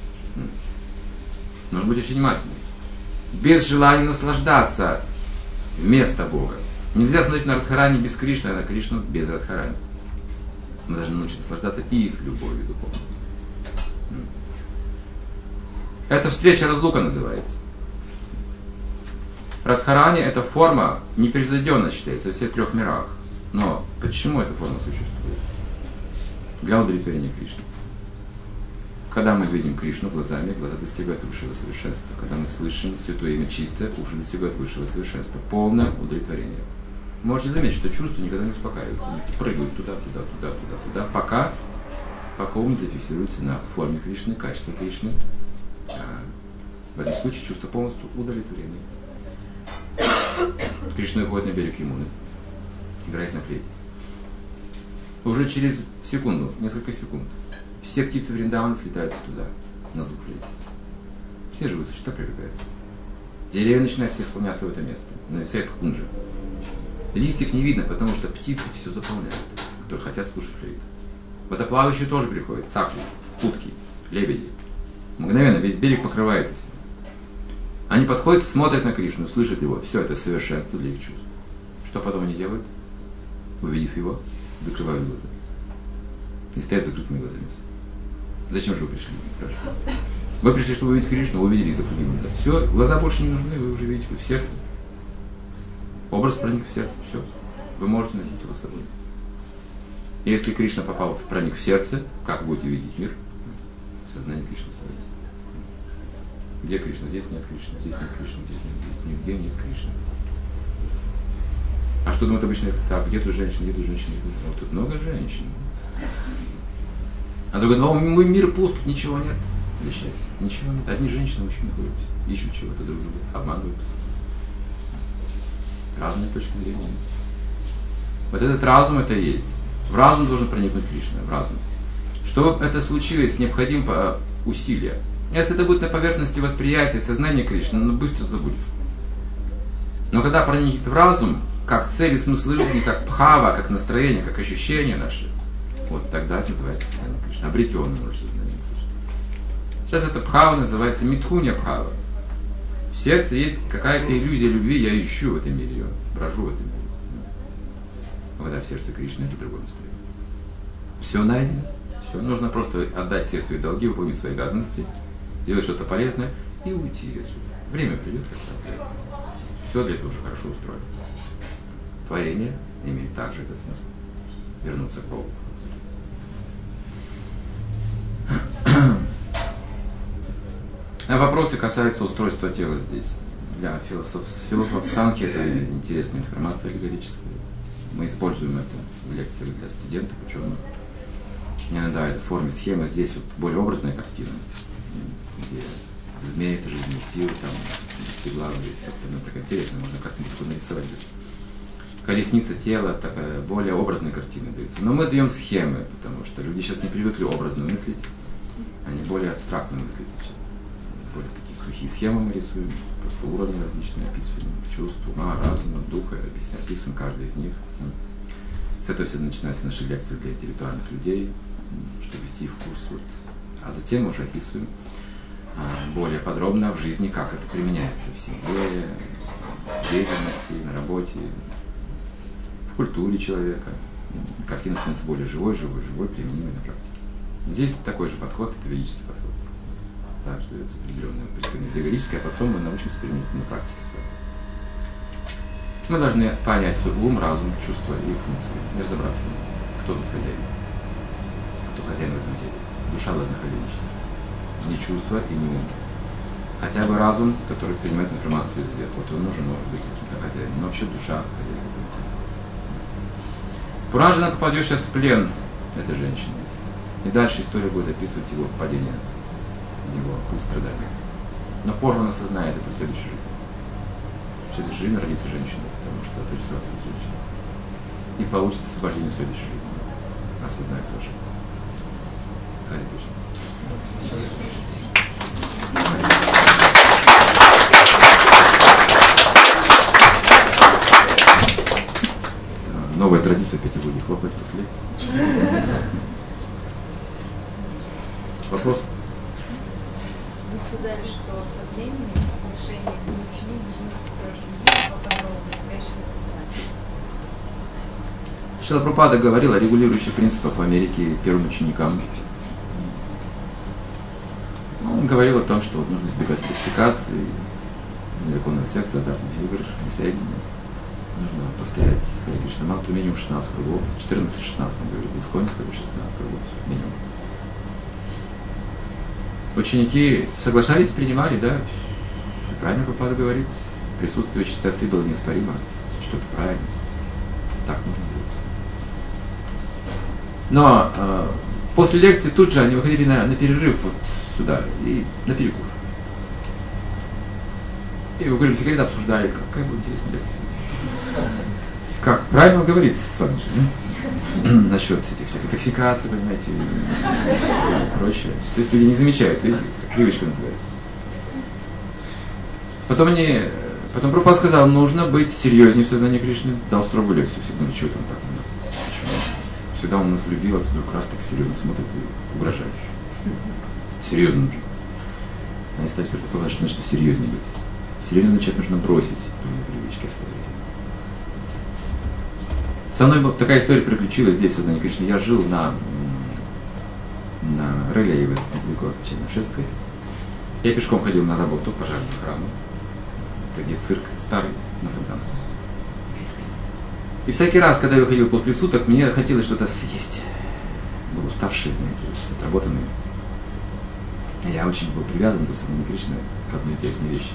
Нужно быть очень внимательным. Без желания наслаждаться вместо Бога. Нельзя смотреть на Радхарани без Кришны, а на Кришну без Радхарани. Мы должны научиться наслаждаться и их любовью духовной. Это встреча-разлука называется. Радхарани это форма непревзойденная считается во всех трех мирах. Но почему эта форма существует? Для удовлетворения Кришны. Когда мы видим Кришну глазами, глаза достигают высшего совершенства. Когда мы слышим Святое Имя чистое, уши достигают высшего совершенства. Полное удовлетворение. Можете заметить, что чувства никогда не успокаиваются. Они прыгают туда, туда, туда, туда, туда, пока, пока ум зафиксируется на форме Кришны, качестве Кришны. В этом случае чувство полностью удовлетворения. Кришна уходит на берег Ямуны, играет на флейте. Уже через секунду, несколько секунд, все птицы Вриндавана слетаются туда, на звук флейты. Все живые существа привлекаются. Деревья начинают все склоняться в это место, нависает кунджа. Листьев не видно, потому что птицы все заполняют, которые хотят слушать флейту. Водоплавающие тоже приходят, цапли, утки, лебеди. Мгновенно весь берег покрывается всем. Они подходят, смотрят на Кришну, слышат его. Все это совершенство для их чувств. Что потом они делают? Увидев его, закрывают глаза. И стоят с закрытыми глазами. Зачем же вы пришли? Спрашивают. Вы пришли, чтобы увидеть Кришну, увидели и закрыли глаза. Все, глаза больше не нужны, вы уже видите в сердце. Образ проник в сердце, все. Вы можете носить его с собой. Если Кришна попал в проник в сердце, как будете видеть мир? Сознание Кришны сводится. Где Кришна? Здесь нет Кришны, здесь нет Кришны, здесь нет, здесь нигде нет Кришны. А что думают обычно? Так, где тут женщина, где тут женщина? Вот тут много женщин. А другой говорит, ну мой мир пуст, тут ничего нет для счастья. Ничего нет. Одни женщины, мужчины ходят, ищут чего-то друг друга, обманывают. Разные точки зрения. Вот этот разум это и есть. В разум должен проникнуть Кришна, в разум. Чтобы это случилось, необходимо усилия. Если это будет на поверхности восприятия, сознания Кришны, оно быстро забудется. Но когда проникнет в разум, как цель и смысл жизни, как бхава, как настроение, как ощущение наше, вот тогда это называется сознание Кришны. Обретенное уже сознание Кришны. Сейчас это бхава называется митхуня бхава. В сердце есть какая-то иллюзия любви, я ищу в этом мире ее, брожу в этом мире. Когда в сердце Кришны, это другое настроение. Все найдено. Все. Нужно просто отдать все свои долги, выполнить свои обязанности, делать что-то полезное и уйти отсюда. Время придет как раз для этого. Все для этого уже хорошо устроено. Творение имеет также этот смысл. Вернуться к Богу. Вопросы касаются устройства тела здесь. Для философов, философов Санки это интересная информация аллегорическая. Мы используем это в лекциях для студентов, ученых. Иногда это в форме схемы. Здесь вот более образная картина, где змеи, это жизненные силы, там, стеглавы и все остальное. Так интересно, можно картинку такую нарисовать. Колесница тела, такая более образная картина дается. Но мы даем схемы, потому что люди сейчас не привыкли образно мыслить, они более абстрактно мыслят сейчас. Более такие сухие схемы мы рисуем, просто уровни различные описываем, чувств, ума, разума, духа, описываем каждый из них. С этого все начинаются наши лекции для интеллектуальных людей, чтобы ввести их в курс. Вот. А затем уже описываем более подробно в жизни, как это применяется в семье, в деятельности, на работе, в культуре человека. Картина становится более живой, живой, живой, применимой на практике. Здесь такой же подход, это ведический подход. Также дается определенное представление аллегорическое, а потом мы научимся применить на практике своей. Мы должны понять свой ум, разум, чувства и их функции, и разобраться, кто тут хозяин, кто хозяин в этом теле. Душа должна ходить, не чувство и не ум. Хотя бы разум, который принимает информацию из света, вот он уже может быть каким-то хозяином, но вообще душа хозяин в этом теле. Пуранжана попадет сейчас в плен этой женщины, и дальше история будет описывать его падение, его путь страдания. Но позже он осознает это в следующей жизни. В следующей жизни родится женщина, потому что отождествляется с женщиной. И получит освобождение в следующей жизни. Осознает тоже. Харе Кришна. Новая традиция Пятибуди хлопать после лекции. Вопрос? Вы сказали, что со временем отношение к ученику изменится тоже. Поподробнее, связано с Шрила Прабхупада говорил о регулирующих принципах в Америке первым ученикам. Он говорил о том, что вот нужно избегать интоксикации, незаконного секса, азартных игр, несоединения. Нужно повторять Харе Кришна мантру минимум шестнадцать кругов, четырнадцать-шестнадцать, он говорит, в Исконе шестнадцать кругов минимум. Ученики соглашались, принимали, да, правильно Прабхупада говорит, присутствие чистоты было неоспоримо, что-то правильно, так нужно было. Но э, после лекции тут же они выходили на, на перерыв вот сюда и на перекур. И вы говорили, секрет обсуждали, какая была интересная лекция. Как правильно он говорит с вами же, насчет этих всех интоксикаций, понимаете, и прочее. То есть люди не замечают, видите, как привычка называется. Потом они, потом Прабхупада сказал, нужно быть серьезнее в сознании Кришны, дал строгую лекцию, всегда, ну что там так у нас, почему? Всегда он нас любил, а тут вдруг раз так серьезно смотрит и угрожает. Серьезно нужно. Они стали теперь такое, что нужно серьезнее быть. Серьезно начать нужно бросить, привычки оставить. Со мной такая история приключилась здесь, в сознании Кришны. Я жил на, на Реле, недалеко от Чернышевской. Я пешком ходил на работу в пожарную охрану. Это где цирк старый, на Фонтанке. И всякий раз, когда я выходил после суток, мне хотелось что-то съесть. Был уставший, знаете, отработанный. Я очень был привязан до Сознания Кришны к одной интересной вещи.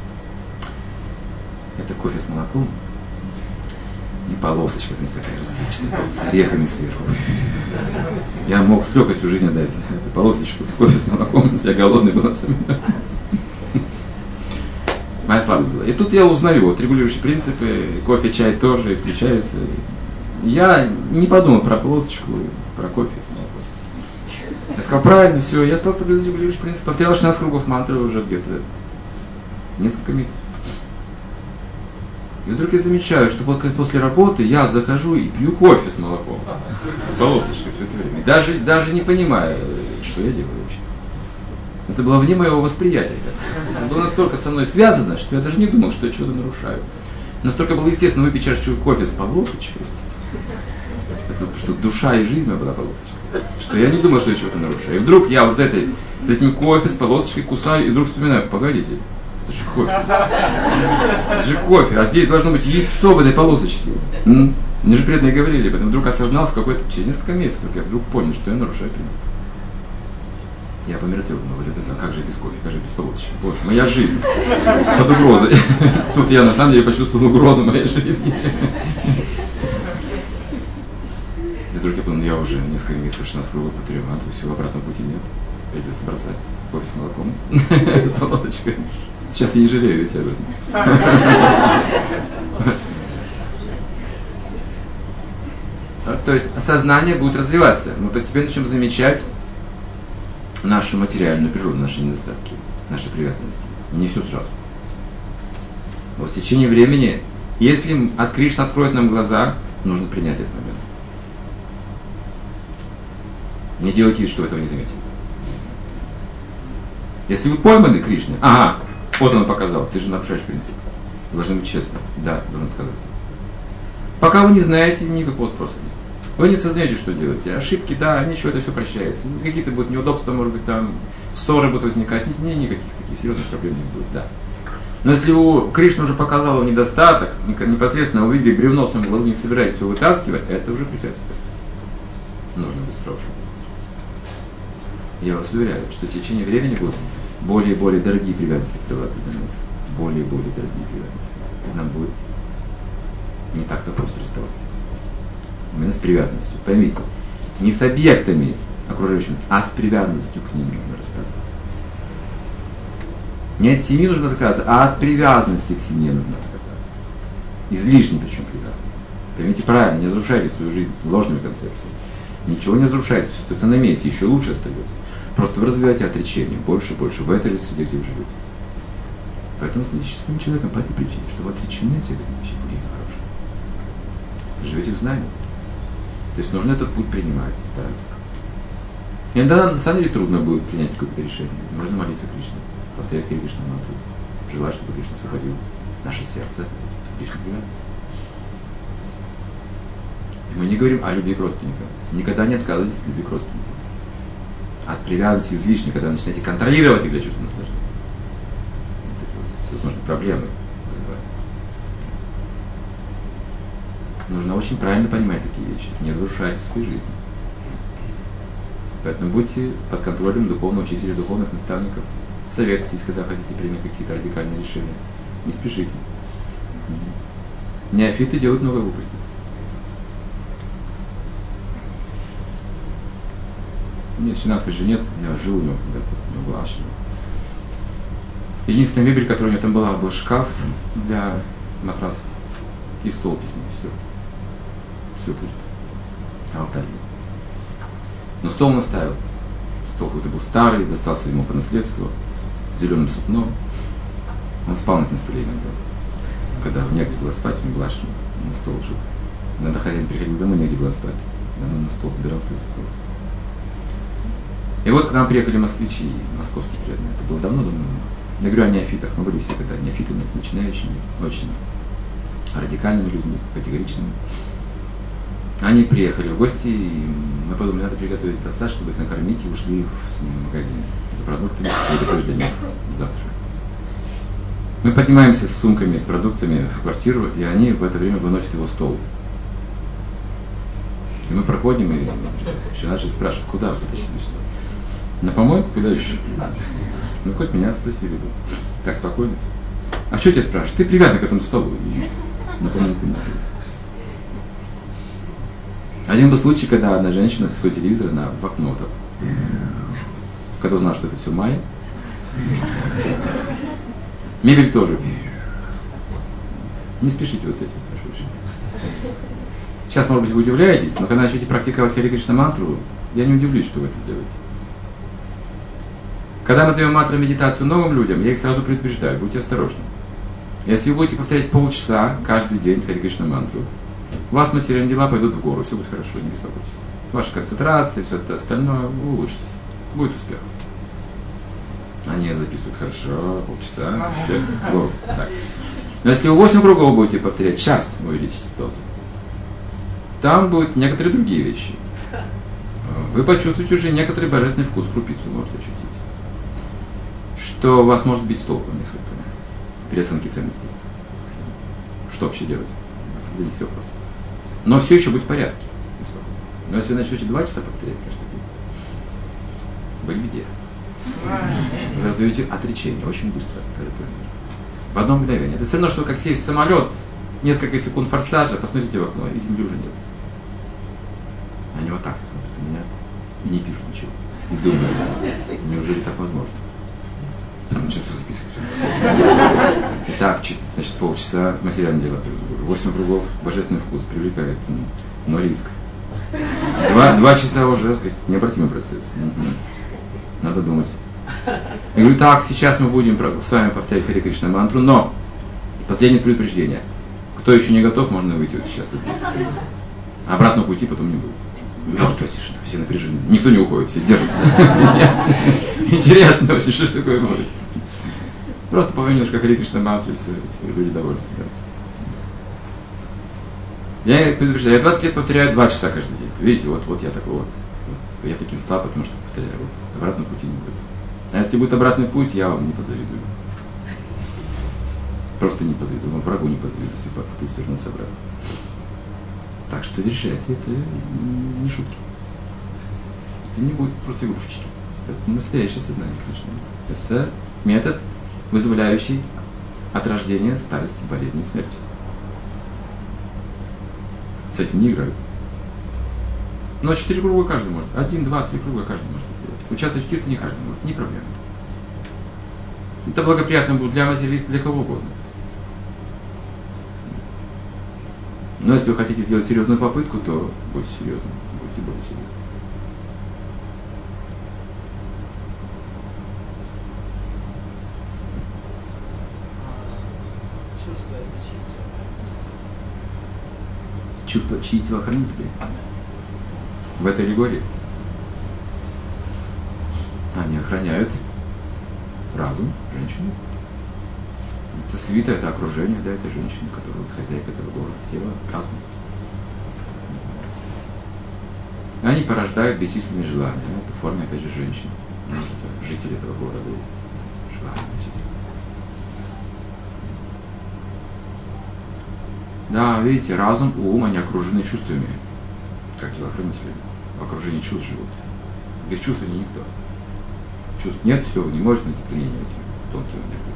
Это кофе с молоком и полосочка, знаете, такая рассыпчатая, с орехами сверху. Я мог с легкостью жизни отдать эту полосочку с кофе с молоком, если я голодный был особенно. Моя слабость была. И тут я узнаю, вот регулирующие принципы, кофе, чай тоже исключаются. Я не подумал про полосочку, про кофе с молоком. Я сказал, правильно, все, я стал соблюдать регулирующий принцип, повторял шестнадцать кругов мантры уже где-то несколько месяцев. И вдруг я замечаю, что вот после работы я захожу и пью кофе с молоком, с полосочкой все это время. Даже, даже не понимая, что я делаю вообще. Это было вне моего восприятия. Это было настолько со мной связано, что я даже не думал, что я чего-то нарушаю. Настолько было естественно выпить чашечку кофе с полосочкой, это, что душа и жизнь моя была полосочкой, что я не думал, что я чего-то нарушаю. И вдруг я вот за, этой, за этим кофе с полосочкой кусаю, и вдруг вспоминаю, погодите, это же кофе. Это же кофе, а здесь должно быть яйцо в этой полосочке. М? Мне же преданные говорили, потом вдруг осознал в какой-то, через несколько месяцев, я вдруг понял, что я нарушаю принцип. Я помертвел, но вот это, да, как же без кофе, как же без полосочки. Боже, моя жизнь под угрозой. Тут я на самом деле почувствовал угрозу моей жизни. И вдруг я понял, я уже несколько месяцев шестнадцать кругов повторяю мантру, все, обратного пути нет. Придется бросать кофе с молоком, с полосочкой. Сейчас я не жалею ведь об этом. То есть сознание будет развиваться. Мы постепенно начнем замечать нашу материальную природу, наши недостатки, наши привязанности. Не все сразу. Но в течение времени, если от Кришны откроет нам глаза, нужно принять этот момент. Не делайте вид, что вы этого не заметили. Если вы пойманы Кришной, ага, вот он показал, ты же нарушаешь принцип. Вы должны быть честны. Да, должен отказаться. Пока вы не знаете, никакого спроса нет. Вы не сознаете, что делаете. Ошибки, да, ничего, это все прощается. Какие-то будут неудобства, может быть, там ссоры будут возникать. Не, никаких таких серьезных проблем не будет, да. Но если у Кришна уже показал вам недостаток, непосредственно увидели бревно в своем глазу, не собираетесь его вытаскивать, это уже препятствие. Нужно быть строже. Я вас уверяю, что в течение времени будут более и более дорогие привязанности открываться для нас. Более и более дорогие привязанности. И нам будет не так-то просто расставаться. Именно с привязанностью. Поймите, не с объектами окружающими, а с привязанностью к ним нужно расстаться. Не от семьи нужно отказаться, а от привязанности к семье нужно отказаться. Излишней причем привязанности. Поймите правильно, не разрушайте свою жизнь ложными концепциями. Ничего не разрушается, все остается на месте, еще лучше остается. Просто вы развиваете отречение больше и больше в этой же среде, где вы живете. Поэтому становитесь счастливым человеком по этой причине, что вы отречены от всех этих вещей, плохих и хороших. Живете в знании. То есть нужно этот путь принимать, стараться. Иногда на самом деле трудно будет принять какое-то решение. Можно молиться Кришне, повторять Кришну мантру, желать, чтобы Кришна освободил наше сердце от лишней привязанности. И мы не говорим о любви к родственникам. Никогда не отказывайтесь от любви к родственникам. От привязанности излишней, когда вы начинаете контролировать их для чувства наслаждения. Это, возможно, проблемы вызывают. Нужно очень правильно понимать такие вещи. Не разрушайте свою жизнь. Поэтому будьте под контролем духовного учителя, духовных наставников. Советуйтесь, когда хотите принять какие-то радикальные решения. Не спешите. Неофиты делают много глупостей. Нет, Шинатхи же нет, я жил у него когда-то, у него была ашрама. Единственная мебель, которая у него там была, был шкаф для матрасов и стол письменный, все. Все пусто. Алтарь был. Но стол он оставил. Стол какой-то был старый, достался ему по наследству, с зеленым сукном. Он спал на этом столе иногда. Когда негде было спать, у него была ашрама, на стол жил. Иногда хозяин приходил домой, негде было спать. Он на стол убирался и спал. И вот к нам приехали москвичи, московские преданные. Это было давно-давно. Я говорю о неофитах. Мы были все когда неофитами, начинающими, очень радикальными людьми, категоричными. Они приехали в гости, и мы подумали, надо приготовить просад, чтобы их накормить, и ушли с ними в магазин за продуктами, и готовить для них завтра. Мы поднимаемся с сумками, с продуктами в квартиру, и они в это время выносят его стол. И мы проходим, и еще начали спрашивать, куда вы потащили сюда? На помойку, куда еще? Ну, хоть меня спросили бы. Так спокойно. А что тебя спрашивают? Ты привязан к этому столу. И на помойку не стоит. Один был случай, когда одна женщина с своего телевизора на, в окно так. Когда узнала, что это все майя. Мебель тоже. Не спешите вот с этим, прошу решения. Сейчас, может быть, вы удивляетесь, но когда начнете практиковать Харе Кришна мантру, я не удивлюсь, что вы это сделаете. Когда мы даем мантру медитацию новым людям, я их сразу предупреждаю, будьте осторожны. Если вы будете повторять полчаса каждый день Харе Кришна мантру, у вас материальные дела пойдут в гору, все будет хорошо, не беспокойтесь. Ваша концентрация, все это остальное, вы улучшитесь. Будет успех. Они записывают хорошо, полчаса, успех, в гору. Так. Но если вы восемь кругов будете повторять, час вы увеличите дозу. Там будут некоторые другие вещи. Вы почувствуете уже некоторый божественный вкус, крупицу можете ощутить. Что вас может сбить с толку несколько при оценке ценностей. Что вообще делать? Определите вопрос. Но все еще будет в порядке. Но если вы начнете два часа повторять каждый день, вы в беде. Вы раздаете отречение очень быстро. В одно мгновение. Это все равно, что как сесть в самолет, несколько секунд форсажа, посмотрите в окно, и земли уже нет. Они вот так все смотрят на меня и не пишут ничего. И думают, неужели так возможно? Начнем все записывать. Итак, значит, полчаса материальное дело. Восемь кругов, божественный вкус привлекает, но риск. Два, два часа уже, сказать, необратимый процесс. Надо думать. Я говорю, так, сейчас мы будем с вами повторять Харе Кришна мантру, но последнее предупреждение. Кто еще не готов, можно выйти вот сейчас. Обратного пути потом не будет. Мертвая тишина, все напряжены. Никто не уходит, все держатся. Интересно вообще, что ж такое будет. Просто повторим немножко Харе Кришна мантру, и все, все, люди довольны. Я предупреждаю, я двадцать лет повторяю два часа каждый день. Видите, вот, вот я такой вот, вот. Я таким стал, потому что повторяю. Вот, обратного пути не будет. А если будет обратный путь, я вам не позавидую. Просто не позавидую. Но врагу не позавидую, если попытаюсь вернуться обратно. Так что решайте, это не шутки. Это не будет просто игрушечки. Это настоящее сознание, конечно. Это метод, вызволяющий от рождения, старости, болезни и смерти. С этим не играют. Но четыре круга каждый может. Один, два, три круга каждый может делать. Участвовать в кирте не каждый может. Не проблема. Это благоприятно будет для материалиста, для кого угодно. Но если вы хотите сделать серьезную попытку, то будьте серьезны. Будьте более серьезны. Чувство это чьи? Чувство, чьи телохранители? В этой аллегории они охраняют разум женщины. Это свита, это окружение, да, этой женщины, которая хозяйка этого города, тело, разум. Они порождают бесчисленные желания. Это в форме, опять же, женщин. Потому что жители этого города есть желания бесчисленные. Да, видите, разум, ум, они окружены чувствами, как телохранители. В окружении чувств живут. Без чувств они никто. Чувств нет, все, вы не можете найти применение этим тонким энергиям.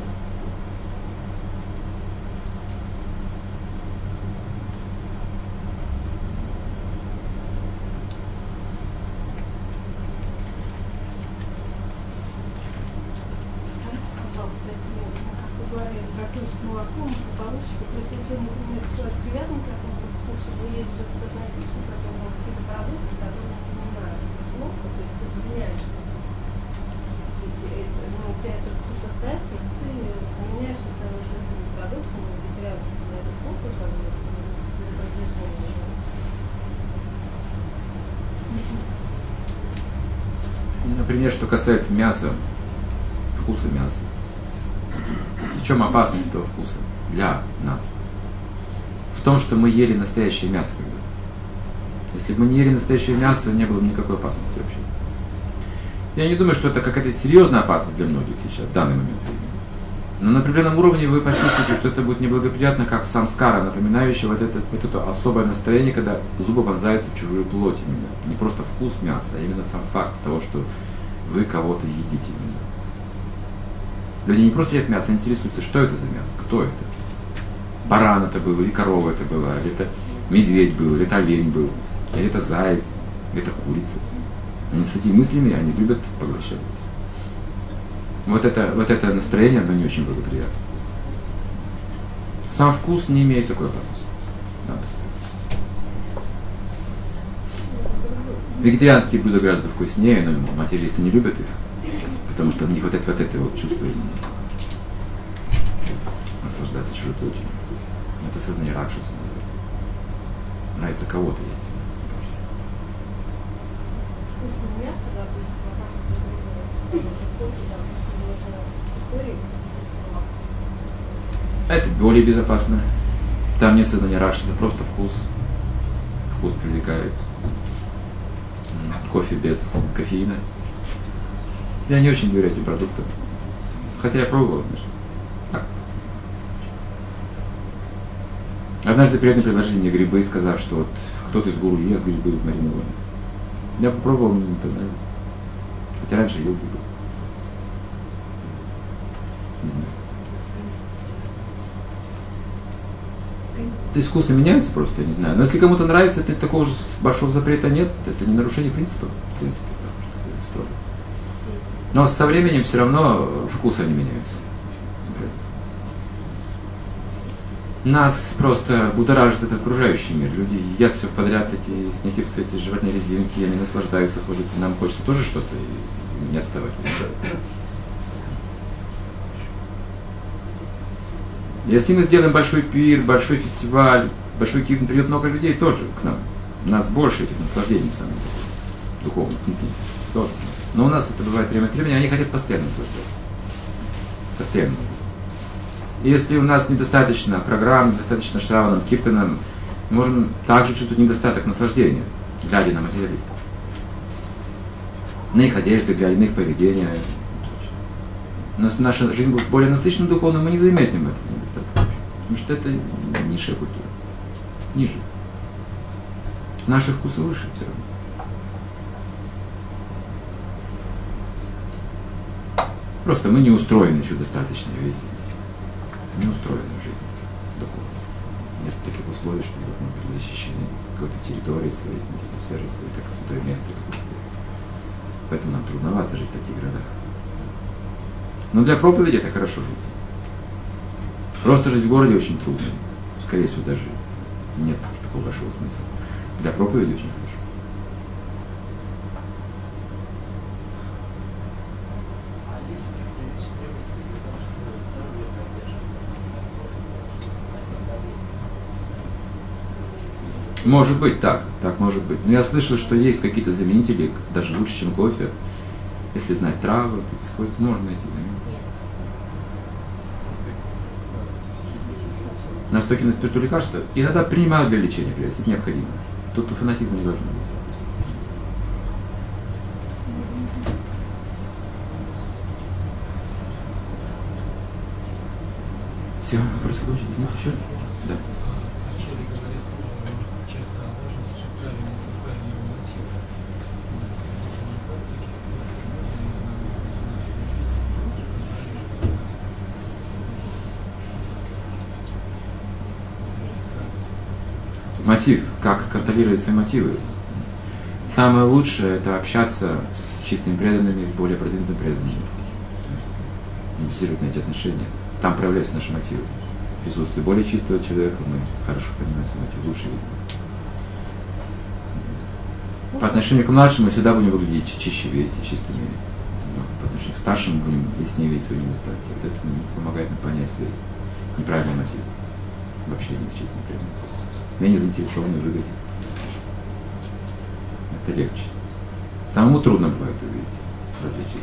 Например, что касается мяса, вкуса мяса. В чем опасность этого вкуса для нас? В том, что мы ели настоящее мясо когда-то. Если бы мы не ели настоящее мясо, не было бы никакой опасности вообще. Я не думаю, что это какая-то серьезная опасность для многих сейчас, в данный момент времени. Но на определенном уровне вы почувствуете, что это будет неблагоприятно, как самскара, напоминающая вот это, вот это особое настроение, когда зубы вонзаются в чужую плоть именно. Не просто вкус мяса, а именно сам факт того, что вы кого-то едите именно. Люди не просто едят мясо, они интересуются, что это за мясо, кто это. Баран это был, или корова это была, или это медведь был, или это олень был, или это заяц, или это курица. Они с этими мыслями, они любят поглощать. Вот это, вот это настроение, оно не очень благоприятно. Сам вкус не имеет такой опасности. Сам по себе. Вегетарианские блюда гораздо вкуснее, но материалисты не любят их, потому что в них вот это вот, это вот чувство наслаждаться чужой плотью. Это сознание ракшаса. Нравится кого-то есть. Это более безопасно. Там нет сознания ракшаса, просто вкус. Вкус привлекает. Кофе без кофеина. Я не очень доверяю этим продуктам. Хотя я пробовал, конечно. Так. Однажды приятно предложили мне грибы, сказав, что вот кто-то из гуру ест грибы маринованные. Я попробовал, мне не понравилось. Хотя раньше ел грибы. Не знаю. То есть вкусы меняются просто, я не знаю. Но если кому-то нравится, это такого же большого запрета нет. Это не нарушение принципа, в принципе, потому что это строго. Но со временем все равно вкусы они меняются. Нас просто будоражит этот окружающий мир. Люди едят все подряд, эти снеки в цвете жевательной резинки, они наслаждаются, ходят, и нам хочется тоже что-то, и не отставать. Если мы сделаем большой пир, большой фестиваль, большой кирн, придет много людей тоже к нам. У нас больше этих наслаждений самых духовных внутри. Тоже. Но у нас это бывает время от времени, они хотят постоянно наслаждаться. Постоянно. Если у нас недостаточно программ, недостаточно шраванам, киртанам, мы можем также чувствовать недостаток наслаждения, глядя на материалистов. На их одежды, глядя на их поведение. Но если наша жизнь будет более насыщена духовно, мы не заметим этого недостатка. Потому что это низшая культура. Ниже. Наши вкусы выше все равно. Просто мы не устроены еще достаточно, видите. Не устроены в жизни духовно. Нет таких условий, чтобы мы были защищены какой-то территорией своей, атмосферой своей, как святое место какое-то. Поэтому нам трудновато жить в таких городах. Но для проповеди это хорошо жить. Просто жить в городе очень трудно. Скорее всего, даже нет такого большого смысла. Для проповеди очень хорошо. Может быть так, так может быть. Но я слышал, что есть какие-то заменители, даже лучше, чем кофе. Если знать травы, то свойства, можно найти заменители. Настойки на спирту лекарства иногда принимают для лечения, если необходимо. Тут фанатизма не должно быть. Все, вопросы кончились, нет еще? Да. Мотив, как контролировать свои мотивы. Самое лучшее – это общаться с чистыми преданными, с более продвинутыми преданными. Инициировать на эти отношения. Там проявляются наши мотивы. В присутствии более чистого человека мы хорошо понимаем свой мотив, лучше видим. По отношению к младшим мы всегда будем выглядеть чище, видите, чистыми. Но по отношению к старшим мы будем яснее видеть свои недостатки. Вот это помогает нам понять свои неправильные мотивы в общении с чистым преданным. Менее заинтересованные в выгоде. Это легче. Самому трудно бывает увидеть различия.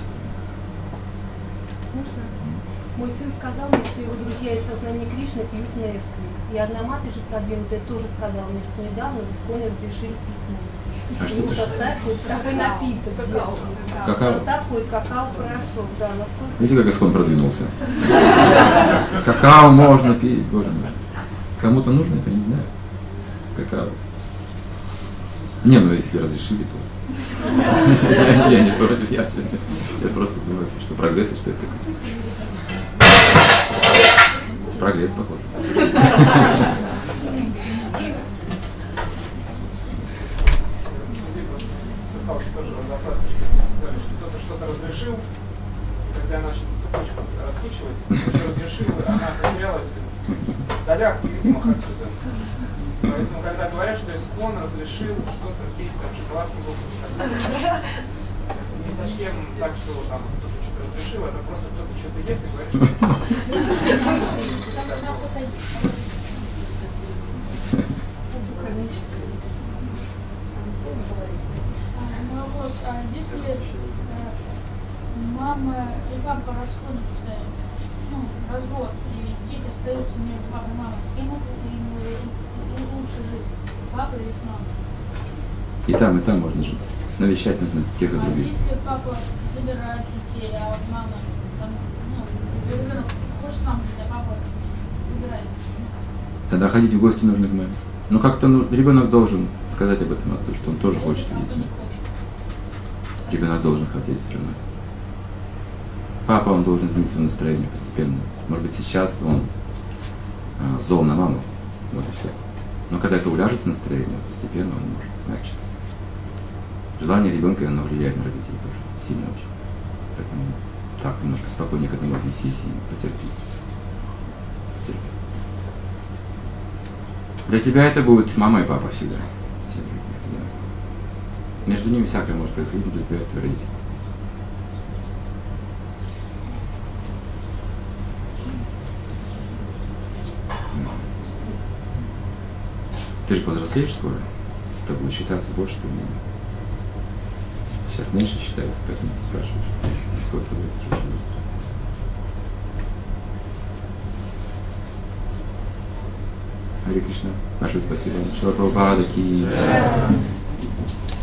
Можно? Мой сын сказал мне, что его друзья из сознания Кришны пьют Несквик. И одна мать же продвинутая тоже сказала мне, что недавно в Исконе разрешили пить Несквик. А что это? Состав будет такой напиток. Какао. Какао? В состав будет какао-порошок, да, насколько... Видите, как Исхон продвинулся? Какао можно пить, боже мой. Кому-то нужно, это не знаю. Какао. Не, ну если разрешили, то... я, я не против, я, я просто думаю, что прогресс, что это такое. Прогресс, похоже. Пытался тоже разобраться, что мне сказали, что кто-то что-то разрешил, и когда я начал цепочку раскручивать, что разрешил, она потерялась в долях невидимых отсюда. Поэтому, когда говорят, что Искон разрешил что-то пить, там, шоколадку, не совсем так, что там кто-то что-то разрешил, это просто кто-то что-то ест и говорит, Вопрос, а если э, мама и папа расходятся, ну, развод, и дети остаются между папой и мамой, с кем им лучше жить? Папа или с мамой? И там, и там можно жить. Навещать нужно тех и А других. если папа забирает детей, а вот мама, там, ну, ребенок хочет с мамой жить, а папа забирает? Тогда ходить в гости нужно к маме. Но как-то ну, ребенок должен сказать об этом отцу, что он тоже хочет Папа видеть. не хочет. Ребенок должен хотеть все равно. Папа, он должен изменить свое настроение постепенно. Может быть, сейчас он э, зол на маму. Вот и все. Но когда это уляжется настроение, постепенно он может, значит. Желание ребенка, оно влияет на родителей тоже. Сильно очень. Поэтому так, немножко спокойнее к этому отнесись и потерпи. Потерпи. Для тебя это будет мама и папа всегда. Между ними всякое может происходить, но для тебя это родители. Ты же повзрослеешь скоро, с тобой будет считаться больше времени. Сейчас меньше считается, поэтому ты спрашиваешь, сколько ты будешь жить быстро. Харе Кришна. Большое спасибо. Шила Прабхупада ки.